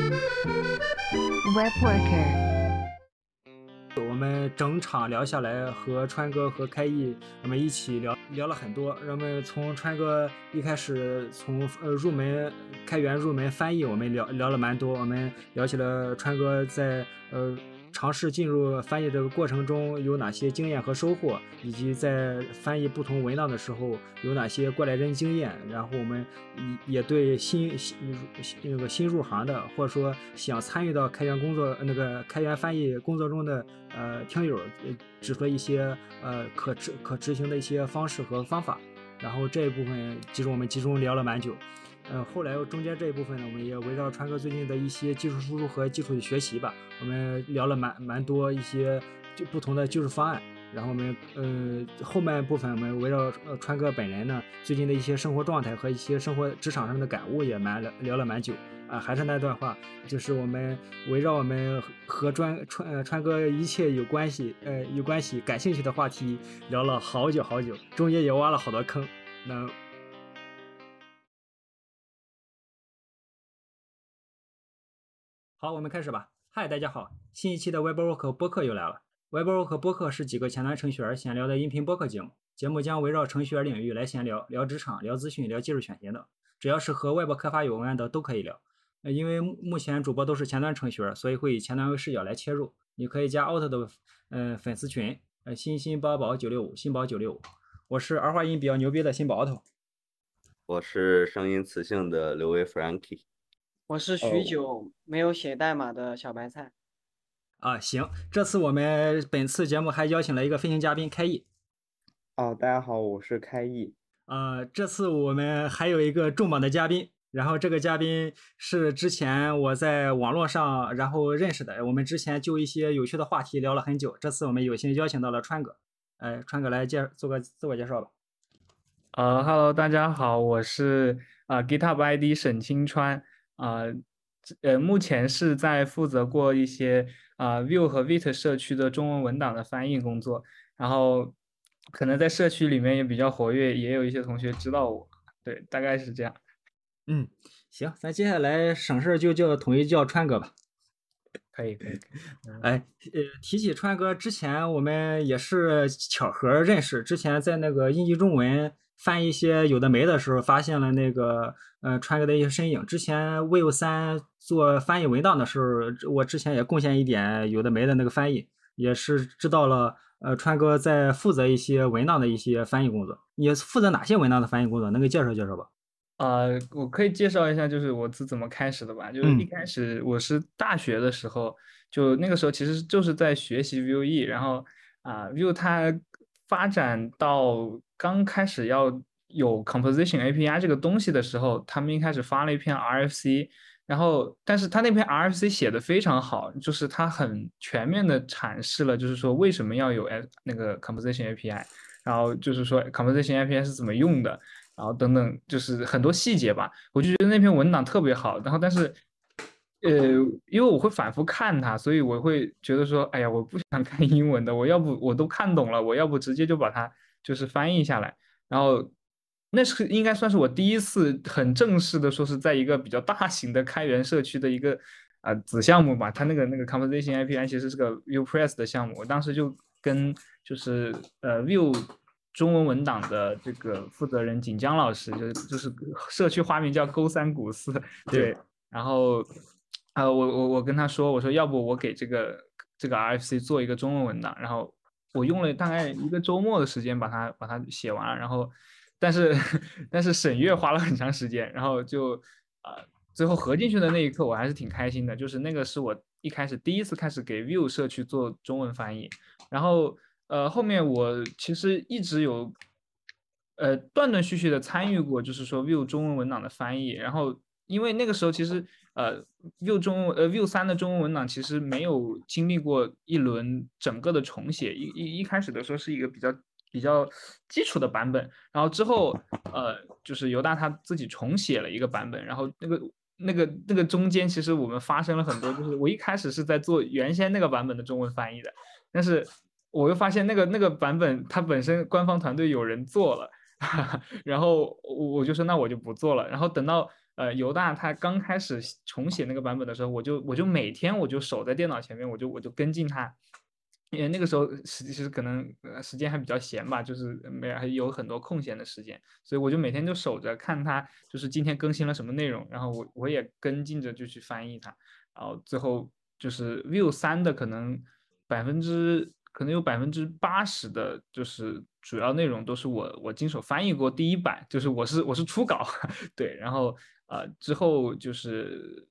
Web Worker。 我们整场聊下来，和川哥和开毅我们一起聊了很多。我们从川哥一开始从入门开源入门翻译，我们聊了蛮多。我们聊起了川哥在尝试进入翻译这个过程中有哪些经验和收获，以及在翻译不同文档的时候有哪些过来人经验。然后我们也对新入行的，或者说想参与到开源工作开源翻译工作中的听友指出了一些可执行的一些方式和方法。然后这一部分我们集中聊了蛮久。后来中间这一部分呢，我们也围绕川哥最近的一些技术输出和基础的学习吧，我们聊了蛮多一些不同的技术方案。然后我们后半部分我们围绕川哥本人呢最近的一些生活状态和一些生活职场上的感悟也聊了蛮久啊。还是那段话，就是我们围绕我们和川哥一切有关系感兴趣的话题聊了好久，中间也挖了好多坑。那好，我们开始吧。嗨，大家好，新一期的 WebWork 播客又来了。WebWork 播客是几个前端程序员闲聊的音频播客节目，节目将围绕程序员领域来闲聊，聊职场，聊资讯，聊技术选型等，只要是和 Web 开发有关的都可以聊。因为目前主播都是前端程序员，所以会以前端为视角来切入。你可以加 Auto 的粉丝群，新宝宝965，新宝965。我是儿化音比较牛逼的新宝 Auto。 我是声音磁性的刘威 Frankie。 我是许久没有写代码的小白菜。 行，这次我们本次节目还邀请了一个飞行嘉宾开毅。 大家好，我是开毅。 这次我们还有一个重磅的嘉宾，然后这个嘉宾是之前我在网络上然后认识的，我们之前就一些有趣的话题聊了很久。这次我们有幸邀请到了川哥，川哥来做个自我介绍吧。 Hello， 大家好，我是GitHub ID 沈清川。目前是在负责过一些Vue 和 Vite 社区的中文文档的翻译工作，然后可能在社区里面也比较活跃，也有一些同学知道我。对，大概是这样。 行，咱接下来省事就统一叫川哥吧。 可以。 提起川哥，之前我们也是巧合认识，之前在那个印记中文翻一些有的没的时候，发现了那个川哥的一些身影。之前 Vue 3做翻译文档的时候，我之前也贡献一点有的没的那个翻译，也是知道了川哥在负责一些文档的一些翻译工作。你负责哪些文档的翻译工作？能给介绍介绍吧？ 我可以介绍一下，就是我是怎么开始的吧。就是一开始我是大学的时候，就那个时候其实就是在学习 Vue， 然后Vue 它发展到刚开始要有 Composition API 这个东西的时候，他们一开始发了一篇 RFC， 然后但是他那篇 RFC 写的非常好，就是他很全面的阐释了，就是说为什么要有那个 Composition API， 然后就是说 Composition API 是怎么用的。然后等等，就是很多细节吧，我就觉得那篇文档特别好。然后，但是，因为我会反复看它，所以我会觉得说，哎呀，我不想看英文的，我要不我都看懂了，我要不直接就把它就是翻译下来。然后，那是应该算是我第一次很正式的说是在一个比较大型的开源社区的一个子项目吧。它那个 Composition API 其实是个 VuePress 的项目，我当时就跟就是Vue中文文档的这个负责人锦江老师，就是社区花名叫勾三股四，对。然后我跟他说，我说要不我给这个 RFC 做一个中文文档，然后我用了大概一个周末的时间把它写完了，然后但是审阅花了很长时间，然后就最后合进去的那一刻我还是挺开心的，就是那个是我第一次开始给 Vue 社区做中文翻译，然后后面我其实一直有断断续续的参与过，就是说 Vue 中文文档的翻译。然后因为那个时候其实Vue 3的中文文档其实没有经历过一轮整个的重写，一开始的时候是一个比较基础的版本，然后之后就是犹大他自己重写了一个版本，然后那个中间其实我们发生了很多，就是我一开始是在做原先那个版本的中文翻译的，但是我又发现那个版本它本身官方团队有人做了，然后我就说那我就不做了，然后等到犹大他刚开始重写那个版本的时候，我就每天我就守在电脑前面，我就跟进他。因为那个时候其实可能时间还比较闲吧，就是还有很多空闲的时间，所以我就每天就守着看他，就是今天更新了什么内容，然后我也跟进着就去翻译它，然后最后就是 Vue 3的可能有80%的，就是主要内容都是我经手翻译过第一版，就是我是初稿，对，然后之后就是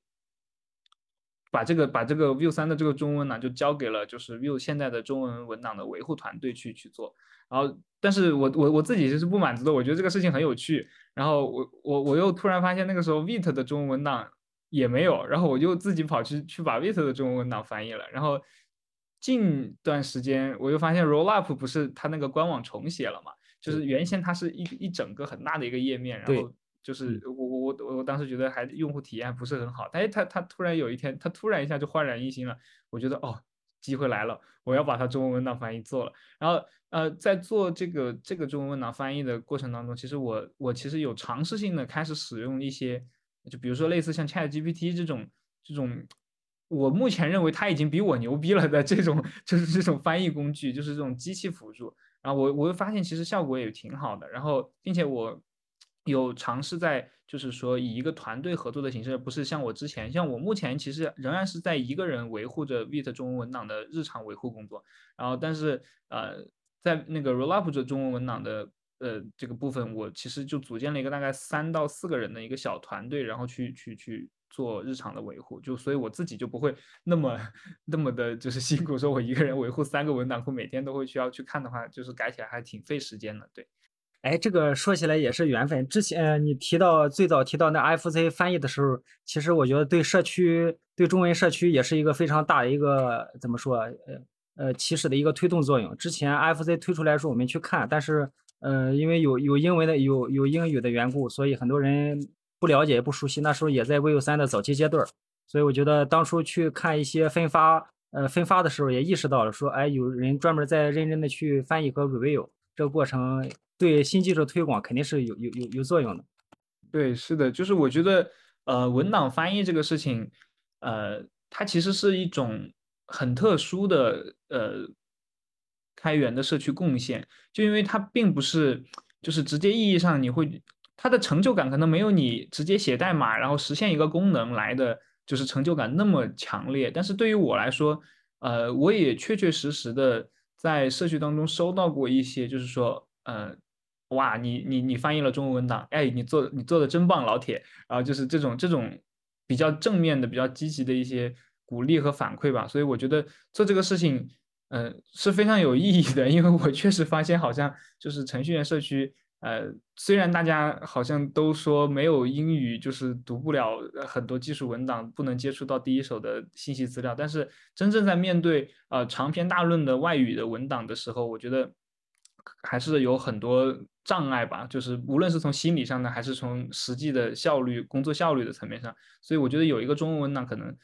把这个 Vue 3的这个中文档就交给了就是 Vue 现在的中文文档的维护团队去做，然后但是我自己其实不满足的，我觉得这个事情很有趣，然后我又突然发现那个时候 Vite 的中文文档也没有，然后我就自己跑去把 Vite 的中文文档翻译了，然后近段时间我又发现 Rollup 不是它那个官网重写了嘛，就是原先它是一整个很大的一个页面，然后就是我当时觉得还用户体验不是很好，他突然有一天他突然一下就焕然一新了，我觉得哦机会来了，我要把它中文文档翻译做了。然后在做这个中文文档翻译的过程当中，其实我其实有尝试性的开始使用一些，就比如说类似像 ChatGPT 这种。我目前认为它已经比我牛逼了的这种，就是这种翻译工具，就是这种机器辅助。然后我会发现其实效果也挺好的，然后并且我有尝试在就是说以一个团队合作的形式，不是像我目前其实仍然是在一个人维护着 Vite 中文文档的日常维护工作，然后但是在那个 Rollup 这中文文档的这个部分，我其实就组建了一个大概3到4个人的一个小团队，然后去做日常的维护，所以我自己就不会那么的就是辛苦，说我一个人维护3个文档库，每天都会需要去看的话，就是改起来还挺费时间的。对， 哎，这个说起来也是缘分。之前你最早提到那 FC 翻译的时候，其实我觉得对中文社区也是一个非常大的一个怎么说起始的一个推动作用。之前 FC 推出来的时候我们去看，但是因为有英文的有英语的缘故，所以很多人不了解也不熟悉。那时候也在 Vue 3的早期阶段，所以我觉得当初去看一些分发的时候，也意识到了说，哎，有人专门在认真的去翻译和 review 这个过程。对新技术推广肯定是有作用的。 对，是的，就是我觉得，文档翻译这个事情，它其实是一种很特殊的开源的社区贡献，就因为它并不是就是直接意义上它的成就感可能没有你直接写代码然后实现一个功能来的就是成就感那么强烈，但是对于我来说，我也确确实实的在社区当中收到过一些，就是说，哇，你翻译了中文文档，哎，你做的真棒，老铁。然后就是这种比较正面的、比较积极的一些鼓励和反馈吧。所以我觉得做这个事情，是非常有意义的，因为我确实发现，好像就是程序员社区，虽然大家好像都说没有英语就是读不了很多技术文档，不能接触到第一手的信息资料，但是真正在面对长篇大论的外语的文档的时候，我觉得还是有很多障碍吧，就是无论是从心理上的，还是从实际的工作效率的层面上，所以我觉得有一个中文文档可能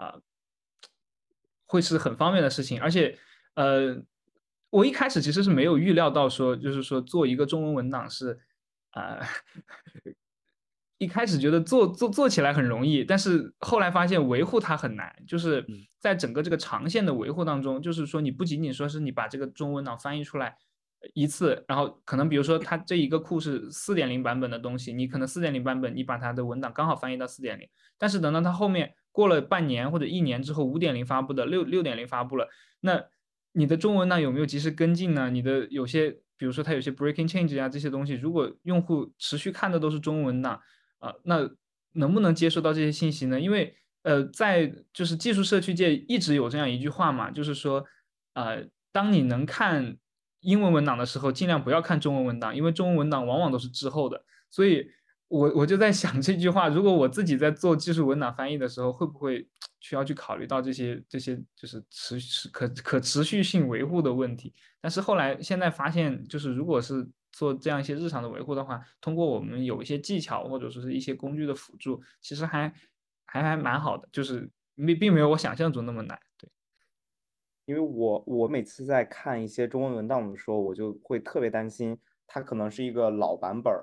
会是很方便的事情，而且我一开始其实是没有预料到说，就是说做一个中文文档是呃一开始觉得做起来很容易，但是后来发现维护它很难，就是在整个这个长线的维护当中，就是说你不仅仅说是你把这个中文档翻译出来一次，然后可能比如说它这一个库是4.0版本的东西，你可能4.0版本你把它的文档刚好翻译到4.0，但是等到它后面过了半年或者1年之后5.0发布的6.0发布了，那你的中文档有没有及时跟进呢？你的有些比如说它有些 breaking change 啊这些东西，如果用户持续看的都是中文档，那能不能接收到这些信息呢？因为在就是技术社区界一直有这样一句话嘛，就是说，当你能看英文文档的时候，尽量不要看中文文档，因为中文文档往往都是滞后的。所以我就在想这句话，如果我自己在做技术文档翻译的时候，会不会需要去考虑到这些就是可持续性维护的问题？但是后来现在发现，就是如果是做这样一些日常的维护的话，通过我们有一些技巧或者说是一些工具的辅助，其实还蛮好的，就是并没有我想象中那么难。对， 因为我每次在看一些中文文档的时候，我就会特别担心它可能是一个老版本儿，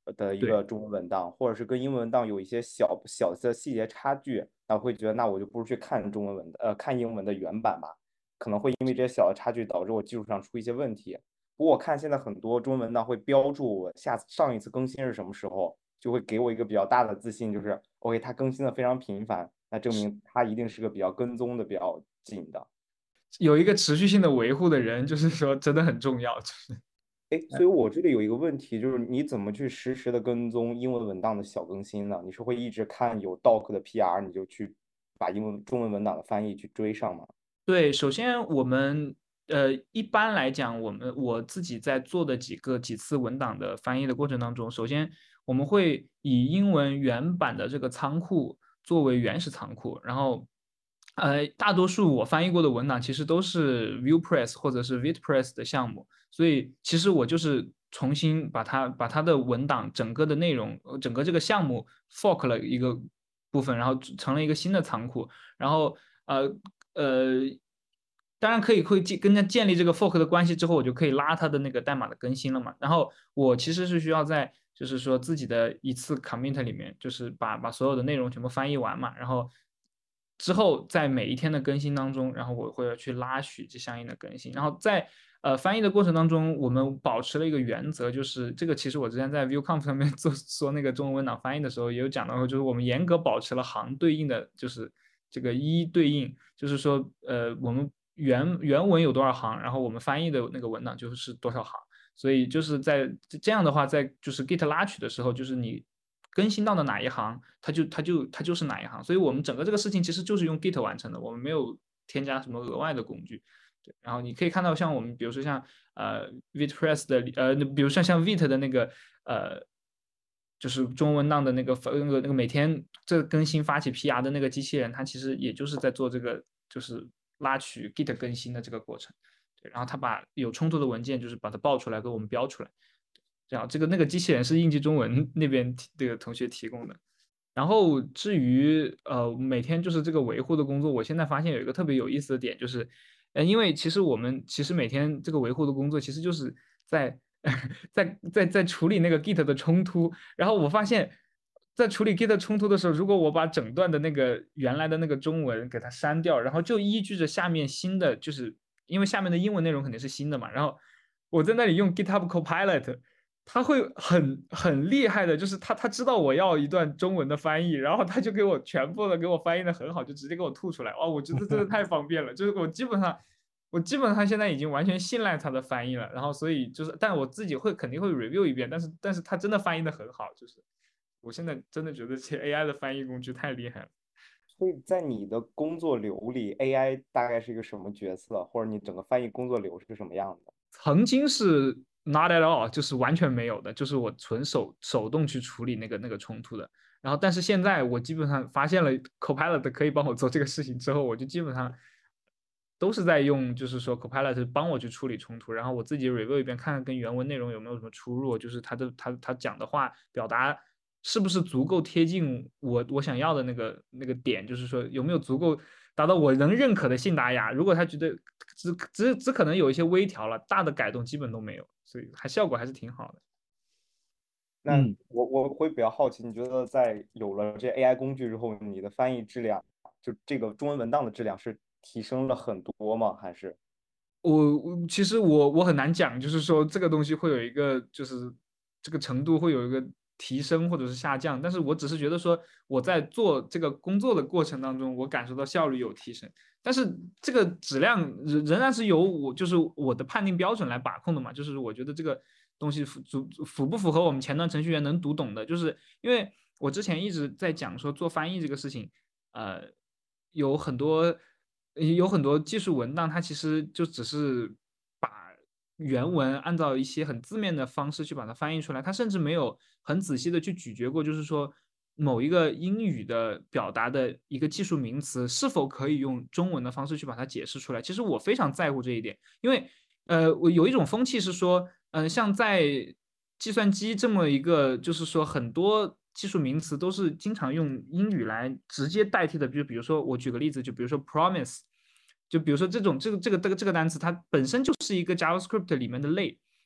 的一对。 个中文文档，或者是跟英文文档有一些小小的细节差距，那我会觉得那我就不如去看看英文的原版吧，可能会因为这些小的差距导致我技术上出一些问题。不过我看现在很多中文文档会标注我上一次更新是什么时候，就会给我一个比较大的自信，就是 OK，它更新的非常频繁，那证明它一定是个比较跟踪的比较紧的。 有一个持续性的维护的人，就是说真的很重要。就是哎，所以我这里有一个问题，就是你怎么去实时的跟踪英文文档的小更新呢？你是会一直看有 doc 的 PR，你就去把中文文档的翻译去追上吗？ 对，首先我们一般来讲，我自己在做的几次文档的翻译的过程当中，首先我们会以英文原版的这个仓库作为原始仓库，然后大多数我翻译过的文档其实都是 ViewPress 或者是 VitPress 的项目，所以其实我就是重新把它的文档整个的内容，整个这个项目 fork 了一个部分，然后成了一个新的仓库，然后呃，当然会跟它建立这个 fork 的关系之后，我就可以拉它的那个代码的更新了嘛。然后我其实是需要在就是说自己的一次 commit 里面，就是把所有的内容全部翻译完嘛，然后之后在每一天的更新当中，然后我会去拉取这相应的更新，然后在翻译的过程当中，我们保持了一个原则，就是这个其实我之前在 ViewConf 上面做那个中文文档翻译的时候也有讲到，就是我们严格保持了行对应的，就是这个一对应，就是说我们原文有多少行，然后我们翻译的那个文档就是多少行，所以就是在这样的话，在就是 Git 拉取的时候，就是你更新到的哪一行，它就是哪一行，所以我们整个这个事情其实就是用 Git 完成的，我们没有添加什么额外的工具。对，然后你可以看到，像我们比如说像VitPress 的比如像 Vit 的那个就是中文档的那个每天这更新发起 PR 的那个机器人，它其实也就是在做这个就是拉取 Git 更新的这个过程。对，然后它把有冲突的文件就是把它报出来给我们标出来。这样那个机器人是应急中文那边这个同学提供的。然后至于每天就是这个维护的工作，我现在发现有一个特别有意思的点，就是因为其实我们每天这个维护的工作，其实就是在在处理那个 Git 的冲突。然后我发现，在处理 Git 冲突的时候，如果我把整段的那个原来的那个中文给它删掉，然后就依据着下面新的，就是因为下面的英文内容肯定是新的嘛，然后我在那里用 GitHub Copilot。他会很厉害的，就是他知道我要一段中文的翻译，然后他就给我全部的给我翻译的很好，就直接给我吐出来。哇，我觉得真的太方便了，就是我基本上现在已经完全信赖他的翻译了。然后所以就是，但我自己肯定会 review 一遍，但是他真的翻译的很好，就是我现在真的觉得这些 AI 的翻译工具太厉害了。 所以在你的工作流里，AI 大概是一个什么角色，或者你整个翻译工作流是什么样的？ 曾经是 not at all，就是完全没有的，就是我纯手动去处理那个冲突的。然后，但是现在我基本上发现了 Copilot 可以帮我做这个事情之后，我就基本上都是在用，就是说 Copilot 帮我去处理冲突，然后我自己 review 一遍，看看跟原文内容有没有什么出入，就是他讲的话表达是不是足够贴近我想要的那个点，就是说有没有足够达到我能认可的信达雅。如果他觉得只可能有一些微调了，大的改动基本都没有，所以效果还是挺好的。 那我会比较好奇，你觉得在有了这 AI 工具之后，你的翻译质量，就这个中文文档的质量是提升了很多吗？还是？ 其实我很难讲，就是说这个东西会有一个，就是这个程度会有一个提升或者是下降，但是我只是觉得说我在做这个工作的过程当中，我感受到效率有提升，但是这个质量仍然是由就是我的判定标准来把控的嘛，就是我觉得这个东西符不符合我们前端程序员能读懂的，就是因为我之前一直在讲说做翻译这个事情，有很多。有很多技术文档，它其实就只是把原文按照一些很字面的方式去把它翻译出来，它甚至没有很仔细的去咀嚼过，就是说某一个英语的表达的一个技术名词是否可以用中文的方式去把它解释出来。其实我非常在乎这一点，因为我有一种风气是说，像在计算机这么一个，就是说很多技术名词都是经常用英语来直接代替的，比如说我举个例子，就比如说 promise，就比如说这个单词，它本身就是一个 JavaScript 里面的类，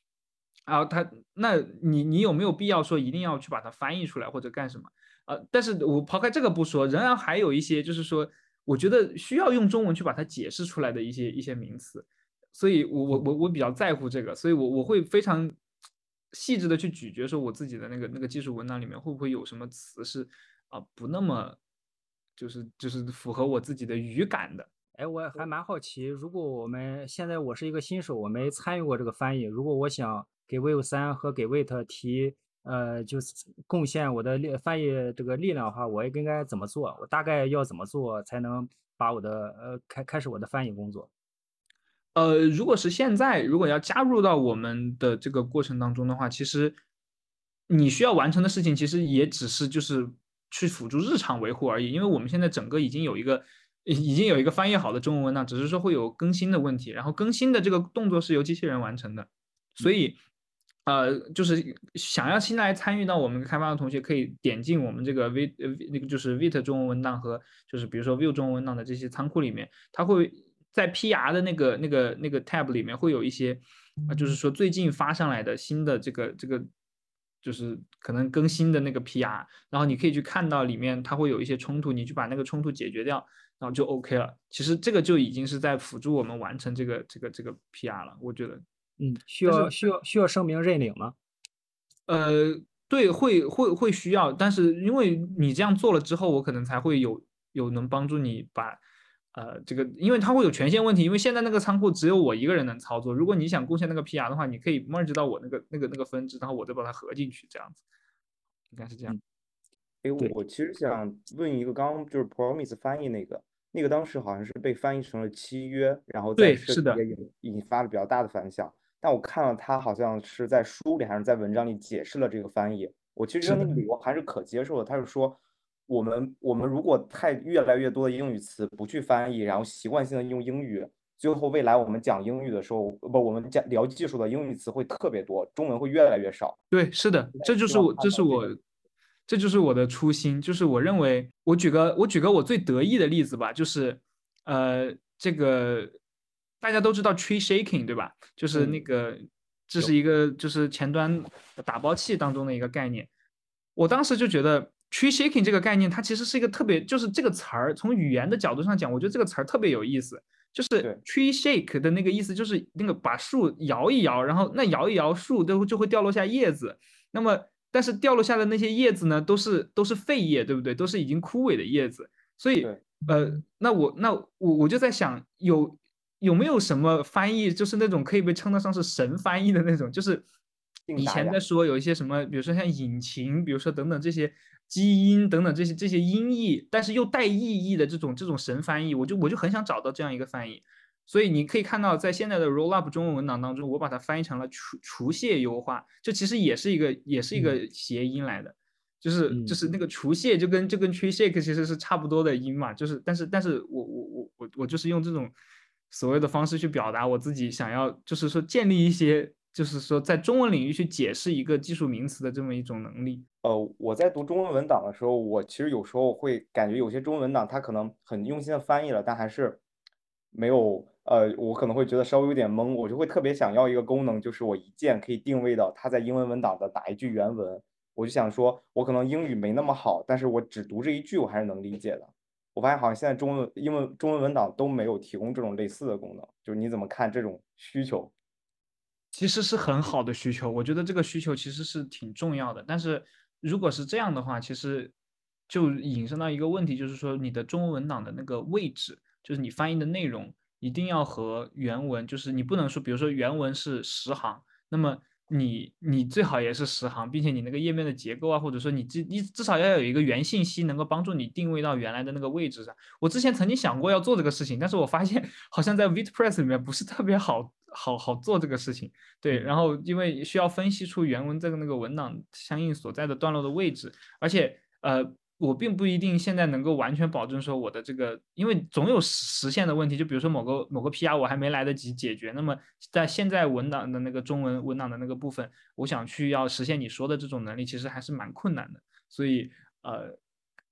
啊，那你有没有必要说一定要去把它翻译出来或者干什么？但是我抛开这个不说，仍然还有一些就是说，我觉得需要用中文去把它解释出来的一些名词，所以我比较在乎这个，所以我会非常细致的去咀嚼，说我自己的那个技术文档里面会不会有什么词是不那么就是符合我自己的语感的。 哎，我还蛮好奇，如果我是一个新手，我没参与过这个翻译，如果我想给 Wave 3和给 Wait 提就是贡献我的翻译这个力量的话，我应该怎么做？我大概要怎么做才能把我的开始我的翻译工作？ 如果是现在，如果要加入到我们的这个过程当中的话，其实你需要完成的事情，其实也只是就是去辅助日常维护而已。因为我们现在整个已经有一个翻译好的中文文档，只是说会有更新的问题，然后更新的这个动作是由机器人完成的，所以就是想要新来参与到我们开发的同学，可以点进我们这个那个就是 Vite 中文文档和就是比如说 Vue 中文文档的这些仓库里面，它会在 PR 的那个 tab 里面会有一些就是说最近发上来的新的这个就是可能更新的那个 PR，然后你可以去看到里面它会有一些冲突，你去把那个冲突解决掉，然后就 OK 了。其实这个就已经是在辅助我们完成这个 PR 了，我觉得。 需要声明认领吗？ 对，会需要，但是因为你这样做了之后，我可能才会有能帮助你把这个，因为它会有权限问题，因为现在那个仓库只有我一个人能操作，如果你想贡献那个 PR 的话，你可以 merge 到我那个分支，然后我再把它合进去，这样子，应该是这样。 哎， 对， 我其实想问一个，刚刚就是 Promise 翻译那个当时好像是被翻译成了契约，然后在对， 社是的。 区也引发了比较大的反响。但我看了他好像是在书里还是在文章里解释了这个翻译，我其实觉得那个理由还是可接受的。他是说，我们如果越来越多的英语词不去翻译，然后习惯性的用英语，最后未来我们讲英语的时候，我们聊技术的英语词会特别多，中文会越来越少。 对，是的，这就是我， 希望看到这个这就是我的初心，就是我认为，我举个我最得意的例子吧，就是这个大家都知道 tree shaking 对吧？就是那个这是一个就是前端打包器当中的一个概念。我当时就觉得 tree shaking 这个概念，它其实是一个特别，就是这个词儿从语言的角度上讲，我觉得这个词儿特别有意思。就是 tree shake 的那个意思，就是那个把树摇一摇，然后那摇一摇，树就会掉落下叶子。那么，但是掉落下的那些叶子呢，都是废叶，对不对？都是已经枯萎的叶子。所以， 对那我就在想，有没有什么翻译，就是那种可以被称得上是神翻译的那种，就是以前在说有一些什么，比如说像引擎，比如说等等这些基因等等这些音译，但是又带意义的这种神翻译，我就很想找到这样一个翻译。所以你可以看到，在现在的 Rollup 中文文档当中，我把它翻译成了除屑优化，这其实也是一个谐音来的，就是那个除屑就跟 tree shake 其实是差不多的音嘛，就是但是我就是用这种所谓的方式去表达我自己想要，就是说建立一些，就是说在中文领域去解释一个技术名词的这么一种能力。 我在读中文文档的时候，我其实有时候会感觉有些中文文档它可能很用心的翻译了，但还是没有我可能会觉得稍微有点懵，我就会特别想要一个功能，就是我一键可以定位到它在英文文档的哪一句原文。我就想说，我可能英语没那么好，但是我只读这一句，我还是能理解的。我发现好像现在中文文档都没有提供这种类似的功能，就是你怎么看这种需求？ 其实是很好的需求，我觉得这个需求其实是挺重要的。但是如果是这样的话，其实就引申到一个问题，就是说你的中文文档的那个位置，就是你翻译的内容一定要和原文，就是你不能说，比如说原文是10行，那么你最好也是10行，并且你那个页面的结构啊，或者说你至少要有一个原信息能够帮助你定位到原来的那个位置上。我之前曾经想过要做这个事情，但是我发现好像在 WordPress 里面不是特别好做这个事情。对，然后因为需要分析出原文这个那个文档相应所在的段落的位置，而且我并不一定现在能够完全保证说我的这个，因为总有实现的问题，就比如说某个 PR 我还没来得及解决，那么在现在文档的那个中文文档的那个部分，我想去要实现你说的这种能力，其实还是蛮困难的。所以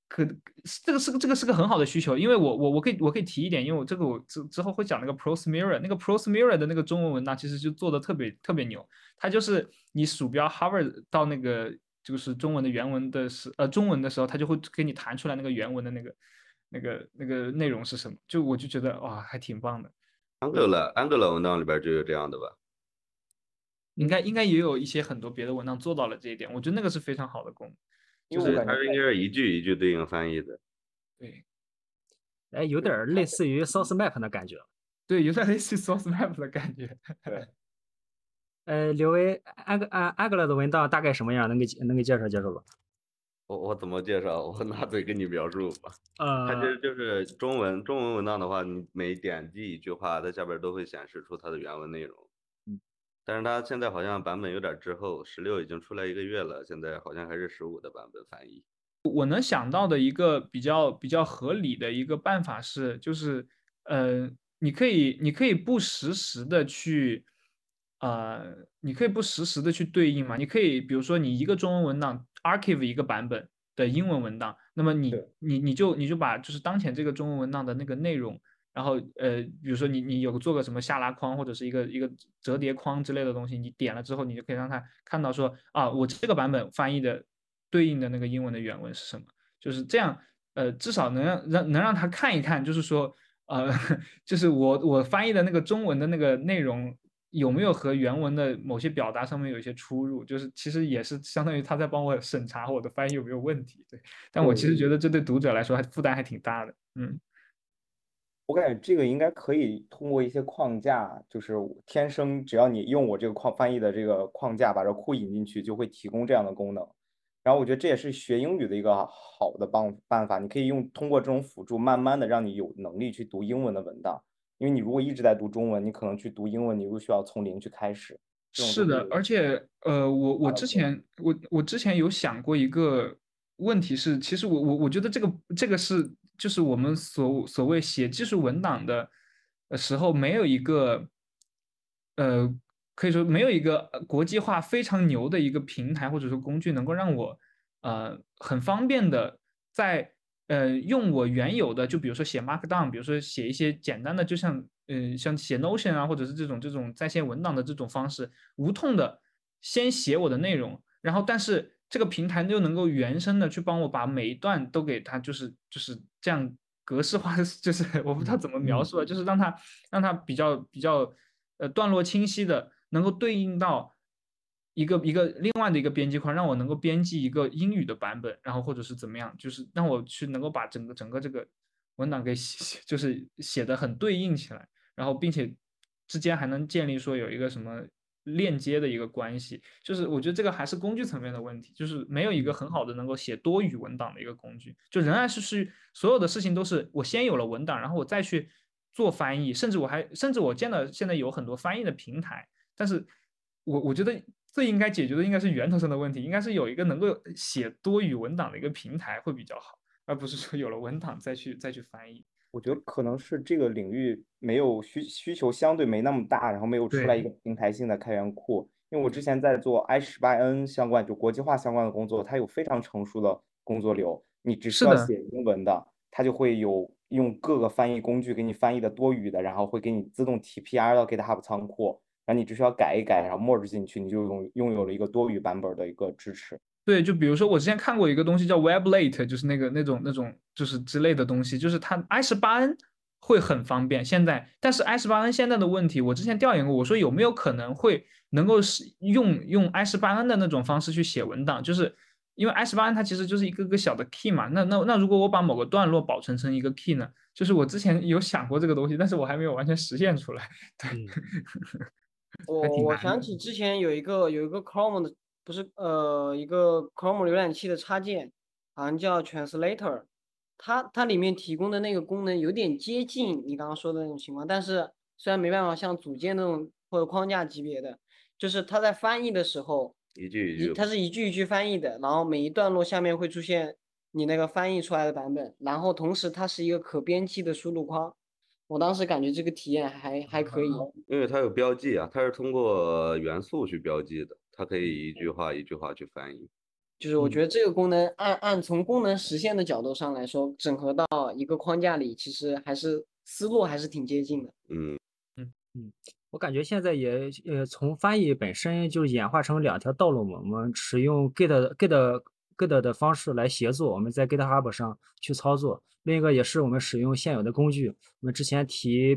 这个是个很好的需求，因为我可以提一点，因为我之后会讲那个 Prose Mirror，那个 Prose Mirror 的那个中文文档其实就做的特别特别牛，它就是你鼠标 hover 到那个就是中文的原文的中文的时候，它就会给你弹出来那个原文的那个内容是什么，我就觉得哇还挺棒的。 Angular 文档里边就有这样的吧？ 应该也有一些很多别的文档做到了这一点，我觉得那个是非常好的功能。就是它应该是一句一句对应翻译的。 对， 哎，有点类似于 source map 的感觉。 对，有点类似于 source map 的感觉。 对， 刘威，Angular 的文档大概什么样？能给介绍介绍吧？ 我怎么介绍？我拿嘴跟你描述吧。它其实就是中文文档的话，你每点击一句话，它下边都会显示出它的原文内容。但是它现在好像版本有点滞后，16已经出来1个月了，现在好像还是15的版本翻译。 我能想到的一个比较合理的一个办法是，就是你可以不实时的去对应嘛。你可以比如说你一个中文文档 archive 一个版本的英文文档，那么你就把就是当前这个中文文档的那个内容，然后比如说你做个什么下拉框或者是一个折叠框之类的东西，你点了之后，你就可以让它看到说啊，我这个版本翻译的对应的那个英文的原文是什么，就是这样，至少能让他看一看，就是说就是我翻译的那个中文的那个内容有没有和原文的某些表达上面有一些出入，就是其实也是相当于他在帮我审查我的翻译有没有问题。对，但我其实觉得这对读者来说负担还挺大的。 我感觉这个应该可以通过一些框架，就是天生只要你用我这个翻译的这个框架把这库引进去，就会提供这样的功能。然后我觉得这也是学英语的一个好的办法，你可以通过这种辅助，慢慢的让你有能力去读英文的文档。因为你如果一直在读中文，你可能去读英文，你又需要从零去开始。 是的，而且我之前有想过一个问题是，其实我觉得这个是就是我们所谓写技术文档的时候，没有一个可以说没有一个国际化非常牛的一个平台或者说工具，能够让我很方便的在用我原有的，就比如说写 Markdown，比如说写一些简单的，就像像写 Notion 啊，或者是这种在线文档的这种方式，无痛的先写我的内容，然后但是这个平台又能够原生的去帮我把每一段都给它就是这样格式化，就是我不知道怎么描述啊，就是让它比较段落清晰的能够对应到一个另外的一个编辑框，让我能够编辑一个英语的版本，然后或者是怎么样，就是让我去能够把整个这个文档给就是写的很对应起来，然后并且之间还能建立说有一个什么链接的一个关系，就是我觉得这个还是工具层面的问题，就是没有一个很好的能够写多语文档的一个工具，就仍然是所有的事情都是我先有了文档，然后我再去做翻译，甚至我见到现在有很多翻译的平台，但是我觉得最应该解决的应该是源头上的问题，应该是有一个能够写多语文档的一个平台会比较好，而不是说有了文档再去翻译。 我觉得可能是这个领域没有需求相对没那么大，然后没有出来一个平台性的开源库。因为我之前在做 i18n 相关就国际化相关的工作，它有非常成熟的工作流，你只需要写英文的，它就会用各个翻译工具给你翻译的多语的，然后会给你自动提 PR 到 GitHub 仓库，然后你只需要改一改，然后 merge 进去，你就拥有了一个多语版本的一个支持。 对，就比如说我之前看过一个东西叫 Weblate，就是那种就是之类的东西，就是它 i18n 会很方便现在，但是 i18n 现在的问题，我之前调研过，我说有没有可能会能够用 i18n 的那种方式去写文档，就是因为 i18n 它其实就是一个个小的 key 嘛，那如果我把某个段落保存成一个 key 呢，就是我之前有想过这个东西，但是我还没有完全实现出来。对， 我想起之前有一个 Chrome 的。不是一个 Chrome 浏览器的插件，好像叫 Translator， 它里面提供的那个功能有点接近你刚刚说的那种情况，但是虽然没办法像组件那种或者框架级别的，就是它在翻译的时候，它是一句一句翻译的，然后每一段落下面会出现你那个翻译出来的版本，然后同时它是一个可编辑的输入框。我当时感觉这个体验还可以， 因为它有标记啊，它是通过元素去标记的，它可以一句话一句话去翻译。 就是我觉得这个功能按从功能实现的角度上来说，整合到一个框架里，其实还是思路还是挺接近的。 我感觉现在也从翻译本身就演化成2条道路嘛。我们使用 Git 的方式来协作，我们在 GitHub 上去操作。另一个也是我们使用现有的工具。我们之前提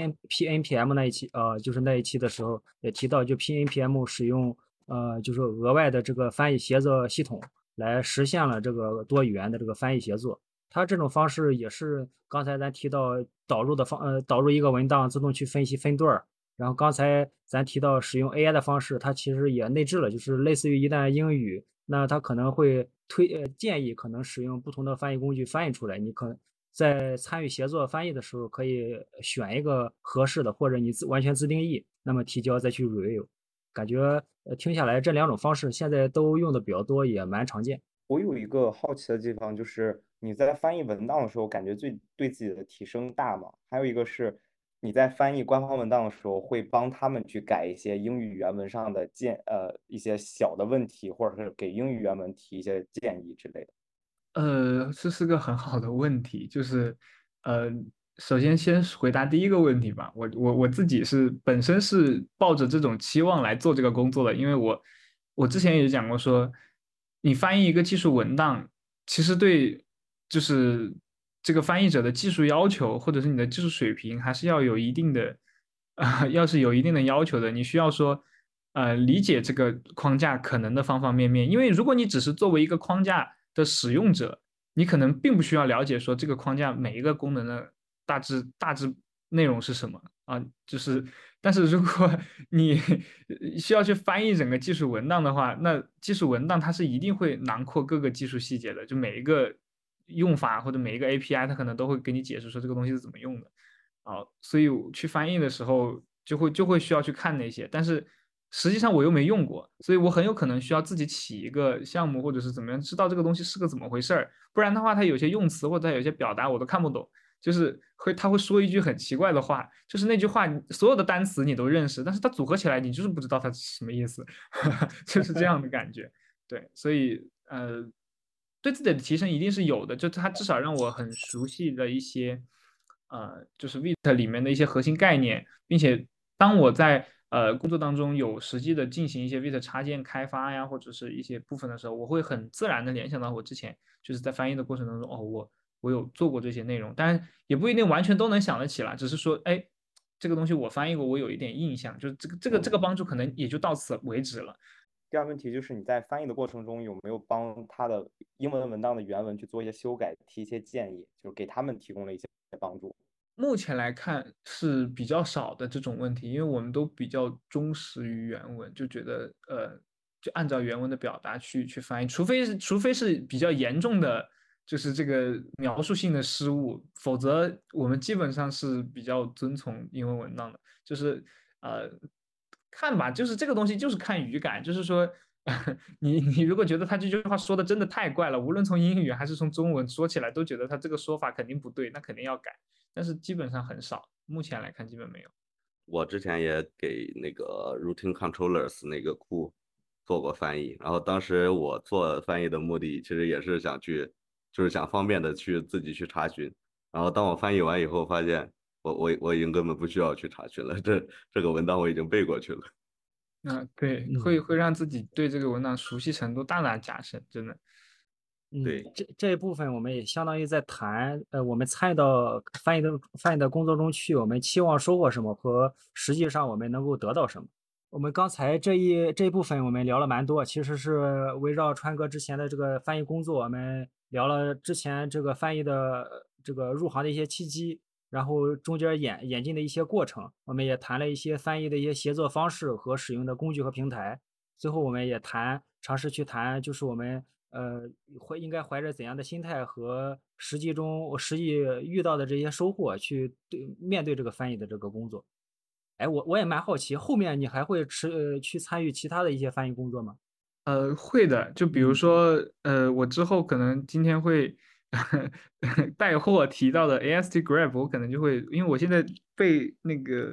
PNPM 那一期，就是那一期的时候也提到，就 PNPM 使用就是额外的这个翻译协作系统来实现了这个多语言的这个翻译协作。它这种方式也是刚才咱提到导入一个文档自动去分析分段。然后刚才咱提到使用 AI 的方式，它其实也内置了，就是类似于一旦英语，那它可能会建议可能使用不同的翻译工具翻译出来。你可能在参与协作翻译的时候，可以选一个合适的，或者你完全自定义，那么提交再去 review。感觉听下来这2种方式现在都用的比较多，也蛮常见。 我有一个好奇的地方，就是你在翻译文档的时候，感觉对自己的提升大吗？还有一个是你在翻译官方文档的时候，会帮他们去改一些英语原文上的一些小的问题，或者是给英语原文提一些建议之类的。 这是个很好的问题，就是首先回答第一个问题吧。我自己本身是抱着这种期望来做这个工作的，因为我之前也讲过说，你翻译一个技术文档，其实对就是这个翻译者的技术要求或者是你的技术水平还是要有一定的要是有一定的要求的。你需要说理解这个框架可能的方方面面，因为如果你只是作为一个框架的使用者，你可能并不需要了解说这个框架每一个功能的大致内容是什么啊，但是如果你需要去翻译整个技术文档的话，那技术文档它是一定会囊括各个技术细节的，就每一个用法或者每一个 API 它可能都会给你解释说这个东西是怎么用的啊，所以去翻译的时候就会需要去看那些，但是实际上我又没用过，所以我很有可能需要自己起一个项目或者是怎么样，知道这个东西是个怎么回事儿，不然的话它有些用词或者它有些表达我都看不懂，就是他会说一句很奇怪的话，就是那句话所有的单词你都认识，但是它组合起来你就是不知道它是什么意思，就是这样的感觉。对，所以对自己的提升一定是有的，就它至少让我很熟悉的一些就是 Vite 里面的一些核心概念，并且当我在工作当中有实际的进行一些 Vite 插件开发呀，或者是一些部分的时候，我会很自然的联想到我之前就是在翻译的过程当中，我有做过这些内容，当然也不一定完全都能想得起来，只是说，哎，这个东西我翻译过，我有一点印象，就是这个帮助可能也就到此为止了。 第二个问题就是你在翻译的过程中有没有帮他的英文文档的原文去做一些修改，提一些建议，就是给他们提供了一些帮助？ 目前来看是比较少的这种问题，因为我们都比较忠实于原文，就觉得就按照原文的表达去翻译，除非是比较严重的，就是这个描述性的失误，否则我们基本上是比较遵从英文文档的，就是看吧，就是这个东西就是看语感，就是说你如果觉得他这句话说的真的太怪了，无论从英语还是从中文说起来都觉得他这个说法肯定不对，那肯定要改，但是基本上很少，目前来看基本没有。 我之前也给那个 Routine Controllers 那个库做过翻译，然后当时我做翻译的目的其实也是就是想方便的去自己去查询，然后当我翻译完以后发现我已经根本不需要去查询了，这个文档我已经背过去了。 对，会让自己对这个文档熟悉程度大大加深，真的。 对， 这一部分我们也相当于在谈，我们参与到翻译的工作中去，我们期望收获什么和实际上我们能够得到什么。我们刚才这一部分我们聊了蛮多，其实是围绕川哥之前的这个翻译工作，我们聊了之前这个翻译的这个入行的一些契机，然后中间演进的一些过程，我们也谈了一些翻译的一些协作方式和使用的工具和平台。最后我们也尝试去谈，就是我们应该怀着怎样的心态和实际遇到的这些收获去面对这个翻译的这个工作。哎，我也蛮好奇，后面你还会去参与其他的一些翻译工作吗？ 会的，就比如说我之后可能今天会带货提到的 AST Grab，我可能就会，因为我现在被那个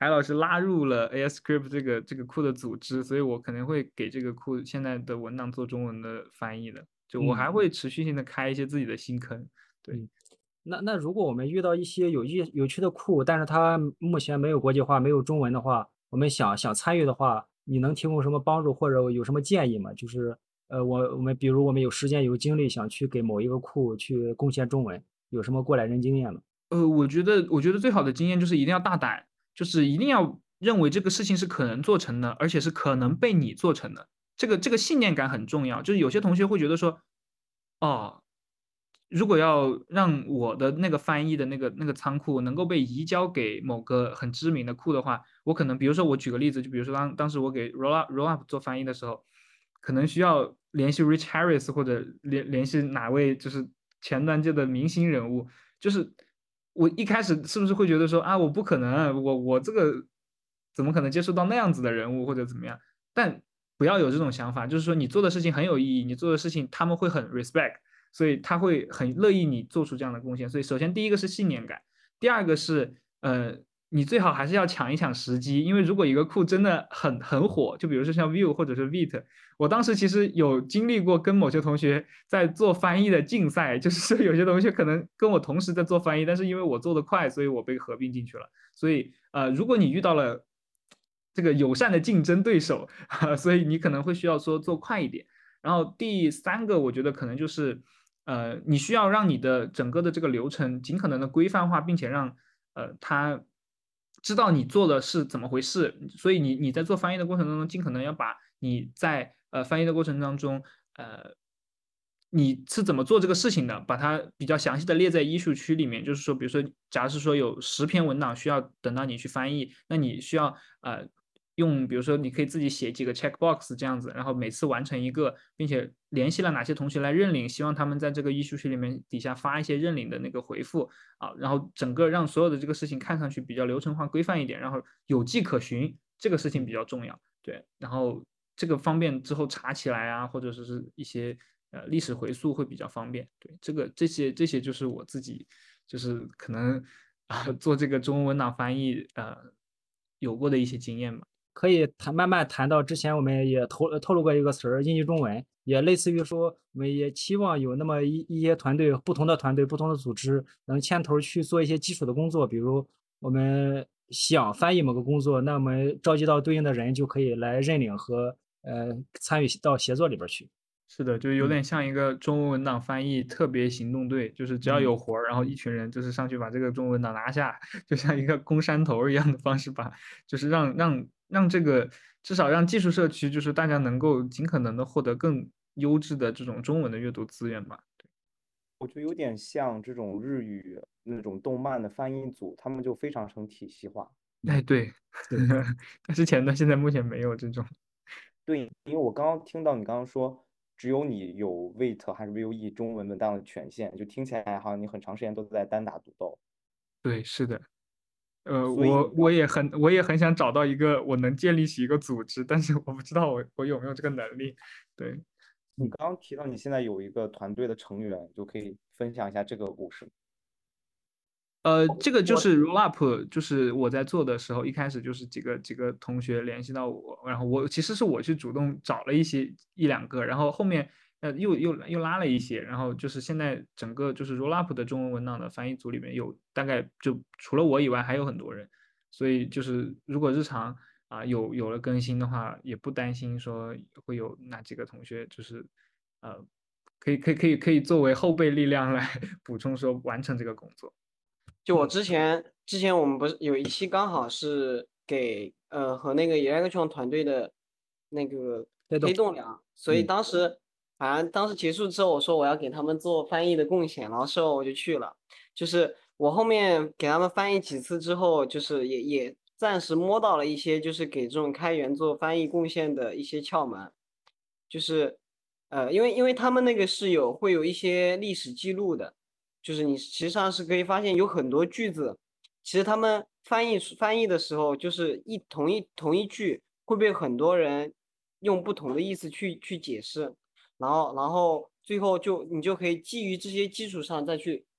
海老师拉入了 ASCrypt 这个库的组织，所以我可能会给这个库现在的文档做中文的翻译的。就我还会持续性的开一些自己的新坑。对， 那如果我们遇到一些有趣的库，但是它目前没有国际化，没有中文的话，我们想参与的话，你能提供什么帮助或者有什么建议吗？就是我们比如我们有时间有精力想去给某一个库去贡献中文，有什么过来人经验吗？ 我觉得最好的经验就是一定要大胆，就是一定要认为这个事情是可能做成的，而且是可能被你做成的。这个信念感很重要。就是有些同学会觉得说，哦，如果要让我的那个翻译的那个仓库能够被移交给某个很知名的库的话，我可能比如说我举个例子，就比如说当时我给 Rollup 做翻译的时候，可能需要联系 Rich Harris 或者联系哪位就是前端界的明星人物，就是我一开始是不是会觉得说啊，我不可能，我这个怎么可能接触到那样子的人物或者怎么样？但不要有这种想法，就是说你做的事情很有意义，你做的事情他们会很 respect，所以他会很乐意你做出这样的贡献。所以首先第一个是信念感，第二个是你最好还是要抢一抢时机，因为如果一个库真的很火，就比如说像 Vue 或者是 Vite，我当时其实有经历过跟某些同学在做翻译的竞赛，就是说有些同学可能跟我同时在做翻译，但是因为我做得快，所以我被合并进去了。所以如果你遇到了这个友善的竞争对手，所以你可能会需要说做快一点。然后第三个，我觉得可能就是你需要让你的整个的这个流程尽可能的规范化，并且让他知道你做的是怎么回事。所以你在做翻译的过程当中，尽可能要把你在翻译的过程当中你是怎么做这个事情的，把它比较详细的列在issue区里面。就是说，比如说，假如是说有10篇文档需要等到你去翻译，那你需要用，比如说你可以自己写几个 checkbox 这样子，然后每次完成一个，并且联系了哪些同学来认领，希望他们在这个issue区里面底下发一些认领的那个回复啊，然后整个让所有的这个事情看上去比较流程化规范一点，然后有迹可循，这个事情比较重要。对，然后这个方便之后查起来啊，或者是一些历史回溯会比较方便。对，这些就是我自己就是可能做这个中文文档翻译有过的一些经验吧。 可以慢慢谈到之前我们也透露过一个词儿，印记中文，也类似于说我们也期望有那么一些团队，不同的团队、不同的组织能牵头去做一些基础的工作，比如我们想翻译某个工作，那我们召集到对应的人就可以来认领和参与到协作里边去。 是的，就有点像一个中文文档翻译特别行动队，就是只要有活儿，然后一群人就是上去把这个中文文档拿下，就像一个攻山头一样的方式吧，就是让这个至少让技术社区就是大家能够尽可能的获得更优质的这种中文的阅读资源吧。对， 我觉得有点像这种日语那种动漫的翻译组，他们就非常成体系化。 哎，对，但是前端现在目前没有这种。 对，因为我刚刚听到你刚刚说，只有你有 Vite 还是 Vue 中文文档的权限，就听起来好像你很长时间都在单打独斗。 对，是的。 所以我也很想找到一个我能建立起一个组织，但是我不知道我有没有这个能力。对， 你刚刚提到你现在有一个团队的成员，就可以分享一下这个故事。 这个就是 Rollup，就是我在做的时候，一开始就是几个同学联系到我，然后其实是我去主动找了一两个，然后后面又拉了一些，然后就是现在整个就是 Rollup 的中文文档的翻译组里面有大概就除了我以外还有很多人，所以就是如果日常有了更新的话，也不担心说会有哪几个同学就是可以作为后备力量来补充说完成这个工作。 就我之前我们不是有一期刚好是给和那个 Electron 团队的那个黑洞聊，所以当时反正当时结束之后，我说我要给他们做翻译的贡献，然后事后我就去了。就是我后面给他们翻译几次之后，就是也暂时摸到了一些就是给这种开源做翻译贡献的一些窍门，就是因为他们那个是会有一些历史记录的。就是你实际上是可以发现有很多句子，其实他们翻译的时候，就是同一句会被很多人用不同的意思去解释，然后最后你就可以基于这些基础上再去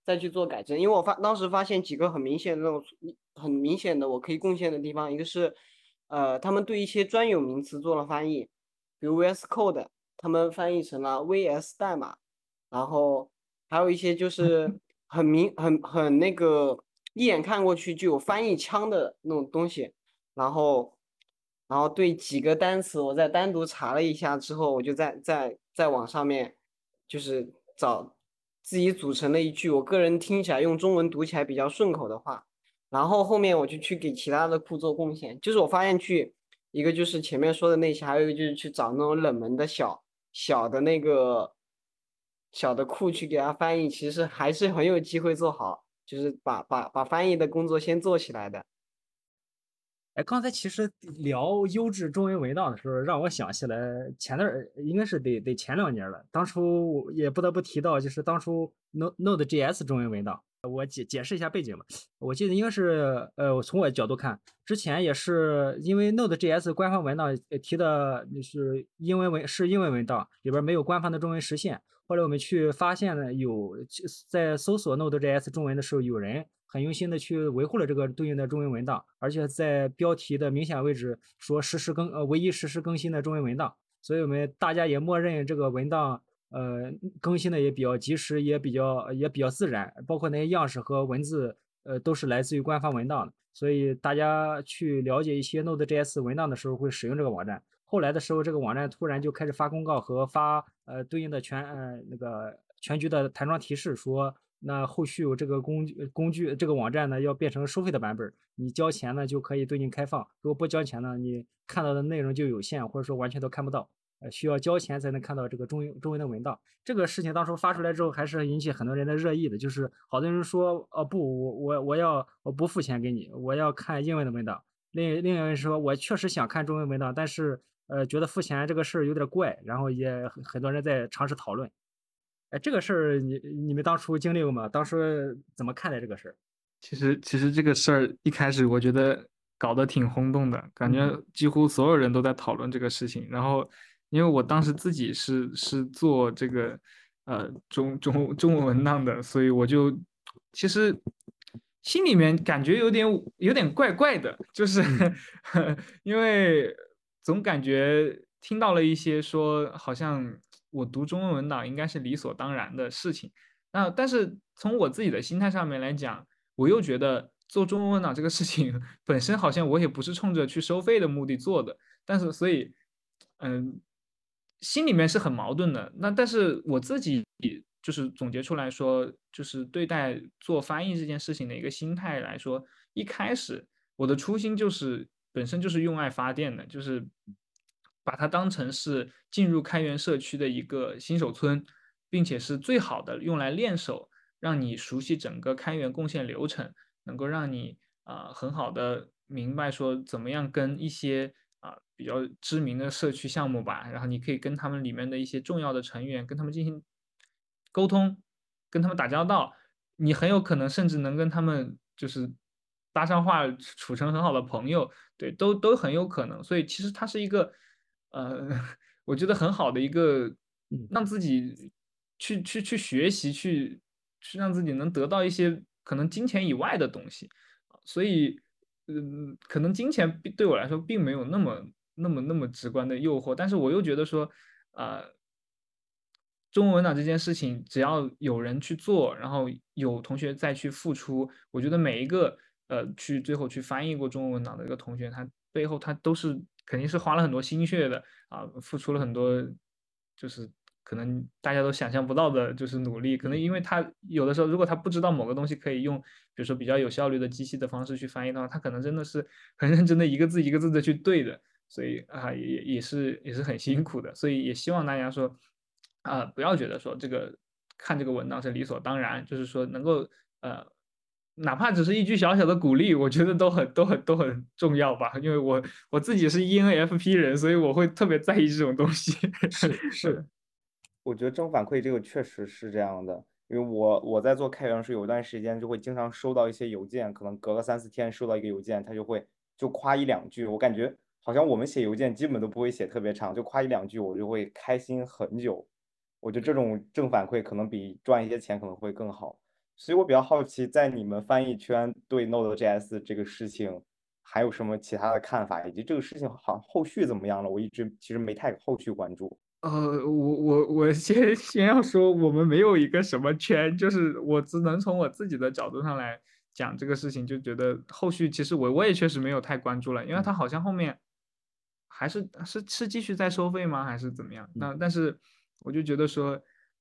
再去做改正。因为我当时发现几个很明显的我可以贡献的地方，一个是他们对一些专有名词做了翻译，比如 VS Code，他们翻译成了 VS 代码，然后还有一些就是很那个一眼看过去就有翻译腔的那种东西，然后对几个单词我再单独查了一下之后，我就在网上面就是找自己组成了一句我个人听起来用中文读起来比较顺口的话，然后后面我就去给其他的库做贡献。就是我发现一个就是前面说的那些，还有一个就是去找那种冷门的小的那个小的库去给它翻译，其实还是很有机会做好，就是把翻译的工作先做起来的。 哎，刚才其实聊优质中文文档的时候，让我想起来前段应该是得前2年了。当初也不得不提到，就是当初 Node.js 中文文档。我解释一下背景吧。我记得应该是从我角度看，之前也是因为 Node.js 官方文档提的是英文文档，里边没有官方的中文实现。后来我们去发现呢，在搜索 Node.js 中文的时候，有人很用心的去维护了这个对应的中文文档，而且在标题的明显位置说唯一实时更新的中文文档，所以我们大家也默认这个文档更新的也比较及时，也比较自然，包括那些样式和文字都是来自于官方文档的，所以大家去了解一些 Node.js 文档的时候会使用这个网站。后来的时候，这个网站突然就开始发公告和发对应的全局的弹窗提示，说那后续有这个工具这个网站呢要变成收费的版本，你交钱呢就可以对应开放，如果不交钱呢，你看到的内容就有限，或者说完全都看不到，需要交钱才能看到这个中文的文档。这个事情当初发出来之后，还是引起很多人的热议的，就是好多人说不，我不付钱给你，我要看英文的文档。另一个人说，我确实想看中文文档，但是觉得付钱这个事儿有点怪，然后也很多人在尝试讨论。哎，这个事儿你们当初经历过吗？当初怎么看待这个事儿？ 其实这个事儿一开始我觉得搞得挺轰动的，感觉几乎所有人都在讨论这个事情。然后因为我当时自己是做这个中文文档的，所以我就其实心里面感觉有点怪怪的，就是因为总感觉听到了一些说好像我读中文文档应该是理所当然的事情。但是从我自己的心态上面来讲，我又觉得做中文文档这个事情本身好像我也不是冲着去收费的目的做的，但是所以，心里面是很矛盾的。但是我自己就是总结出来说，就是对待做翻译这件事情的一个心态来说，一开始我的初心本身就是用爱发电的，就是把它当成是进入开源社区的一个新手村，并且是最好的用来练手，让你熟悉整个开源贡献流程，能够让你很好的明白说怎么样跟一些比较知名的社区项目吧，然后你可以跟他们里面的一些重要的成员跟他们进行沟通，跟他们打交道，你很有可能甚至能跟他们就是搭上话，处成很好的朋友，对，都很有可能。所以其实它是一个我觉得很好的一个让自己去学习，去让自己能得到一些可能金钱以外的东西。所以可能金钱对我来说并没有那么直观的诱惑，但是我又觉得说中文文档这件事情，只要有人去做，然后有同学再去付出，我觉得每一个最后去翻译过中文文档的一个同学，他背后他都是肯定是花了很多心血的付出了很多，就是可能大家都想象不到的，就是努力。可能因为他有的时候，如果他不知道某个东西可以用，比如说比较有效率的机器的方式去翻译的话，他可能真的是很认真的一个字一个字的去对的，所以也是很辛苦的。所以也希望大家说。不要觉得说看这个文档是理所当然，就是说能够哪怕只是一句小小的鼓励，我觉得都很重要吧。因为我自己是 ENFP 人，所以我会特别在意这种东西。 是， 我觉得正反馈这个确实是这样的，因为我在做开源时有段时间就会经常收到一些邮件，可能隔个3-4天收到一个邮件，他就夸1-2句，我感觉好像我们写邮件基本都不会写特别长，就夸1-2句，我就会开心很久。我觉得这种正反馈可能比赚一些钱可能会更好。 所以我比较好奇，在你们翻译圈对 Node.js 这个事情还有什么其他的看法，以及这个事情后续怎么样了？我一直其实没太后续关注。 我先要说，我们没有一个什么圈，就是我只能从我自己的角度上来讲这个事情，就觉得后续其实我也确实没有太关注了，因为他好像后面还是继续在收费吗？还是怎么样？但是我就觉得说，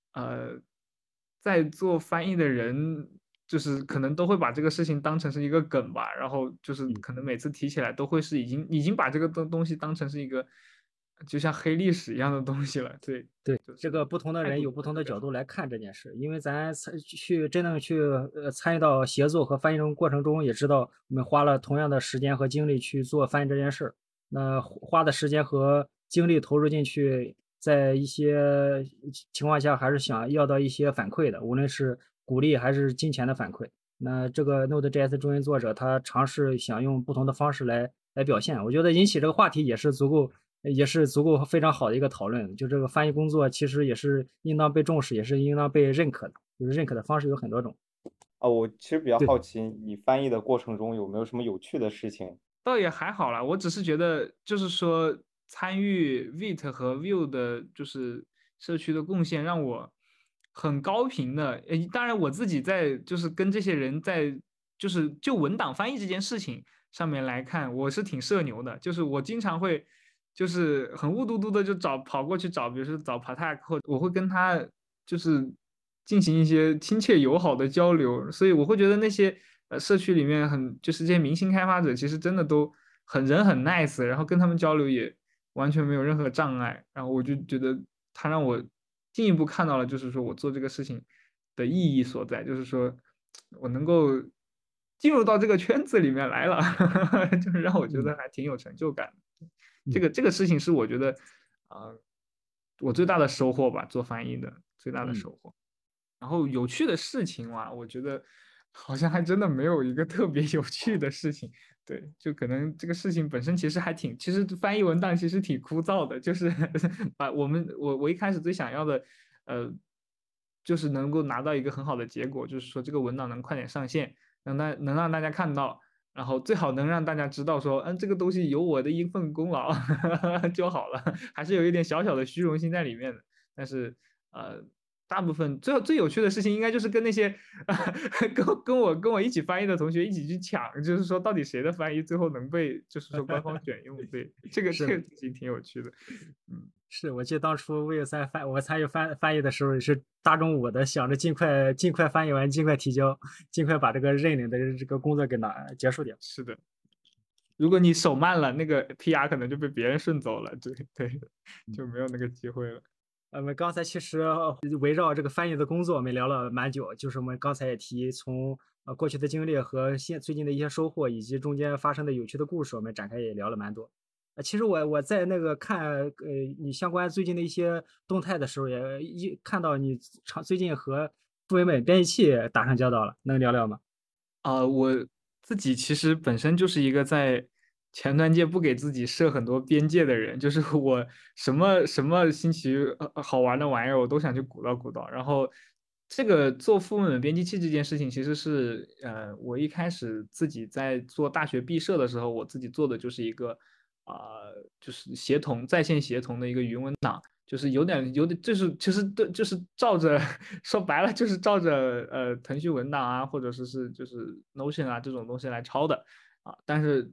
在做翻译的人，就是可能都会把这个事情当成是一个梗吧，然后就是可能每次提起来都会是已经把这个东西当成是一个就像黑历史一样的东西了。对， 这个不同的人有不同的角度来看这件事，因为咱真正去参与到协作和翻译过程中，也知道我们花了同样的时间和精力去做翻译这件事，那花的时间和精力投入进去，在一些情况下还是想要到一些反馈的，无论是鼓励还是金钱的反馈。那这个 Node.js 中文作者他尝试想用不同的方式来表现，我觉得引起这个话题也是足够非常好的一个讨论。就这个翻译工作其实也是应当被重视，也是应当被认可的，就是认可的方式有很多种。 我其实比较好奇，你翻译的过程中有没有什么有趣的事情？ 倒也还好啦，我只是觉得就是说参与 Vite 和 Vue 的就是社区的贡献让我很高频的，当然我自己在就是跟这些人在就文档翻译这件事情上面来看，我是挺社牛的，就是我经常会就是很雾嘟嘟的就跑过去找，比如说找 Patak，或者我会跟他就是进行一些亲切友好的交流，所以我会觉得那些社区里面就是这些明星开发者其实真的都很nice，然后跟他们交流也完全没有任何障碍，然后我就觉得他让我进一步看到了就是说我做这个事情的意义所在，就是说我能够进入到这个圈子里面来了，就是让我觉得还挺有成就感的。这个事情是我觉得我最大的收获吧，做翻译的最大的收获。然后有趣的事情嘛，我觉得好像还真的没有一个特别有趣的事情。对，就可能这个事情本身其实其实翻译文档其实挺枯燥的，就是把我一开始最想要的，就是能够拿到一个很好的结果，就是说这个文档能快点上线，能让大家看到，然后最好能让大家知道说，这个东西有我的一份功劳就好了，还是有一点小小的虚荣心在里面的。但是大部分最有趣的事情应该就是跟那些跟我一起翻译的同学一起去抢，就是说到底谁的翻译最后能被就是说官方选用。对，这个事情挺有趣的。 是我记得当初V3我参与翻译的时候，也是大中午的想着尽快翻译完，尽快提交，尽快把这个认领的这个工作给结束掉。 是的，如果你手慢了，那个 PR 可能就被别人顺走了，对，就没有那个机会了。 我们刚才其实围绕这个翻译的工作，我们聊了蛮久，就是我们刚才也提从过去的经历和最近的一些收获，以及中间发生的有趣的故事，我们展开也聊了蛮多。其实我在那个看你相关最近的一些动态的时候，也看到你最近和副文本编辑器打上交道了，能聊聊吗？ 我自己其实本身就是一个在前端界不给自己设很多边界的人，就是我什么新奇好玩的玩意儿我都想去鼓捣。然后这个做副文本编辑器这件事情，其实是我一开始自己在做大学毕设的时候，我自己做的就是一个就是在线协同的一个云文档。就是有点，就是其实对，就是照着说白了，就是照着腾讯文档啊，或者是就是 Notion 啊这种东西来抄的啊。但是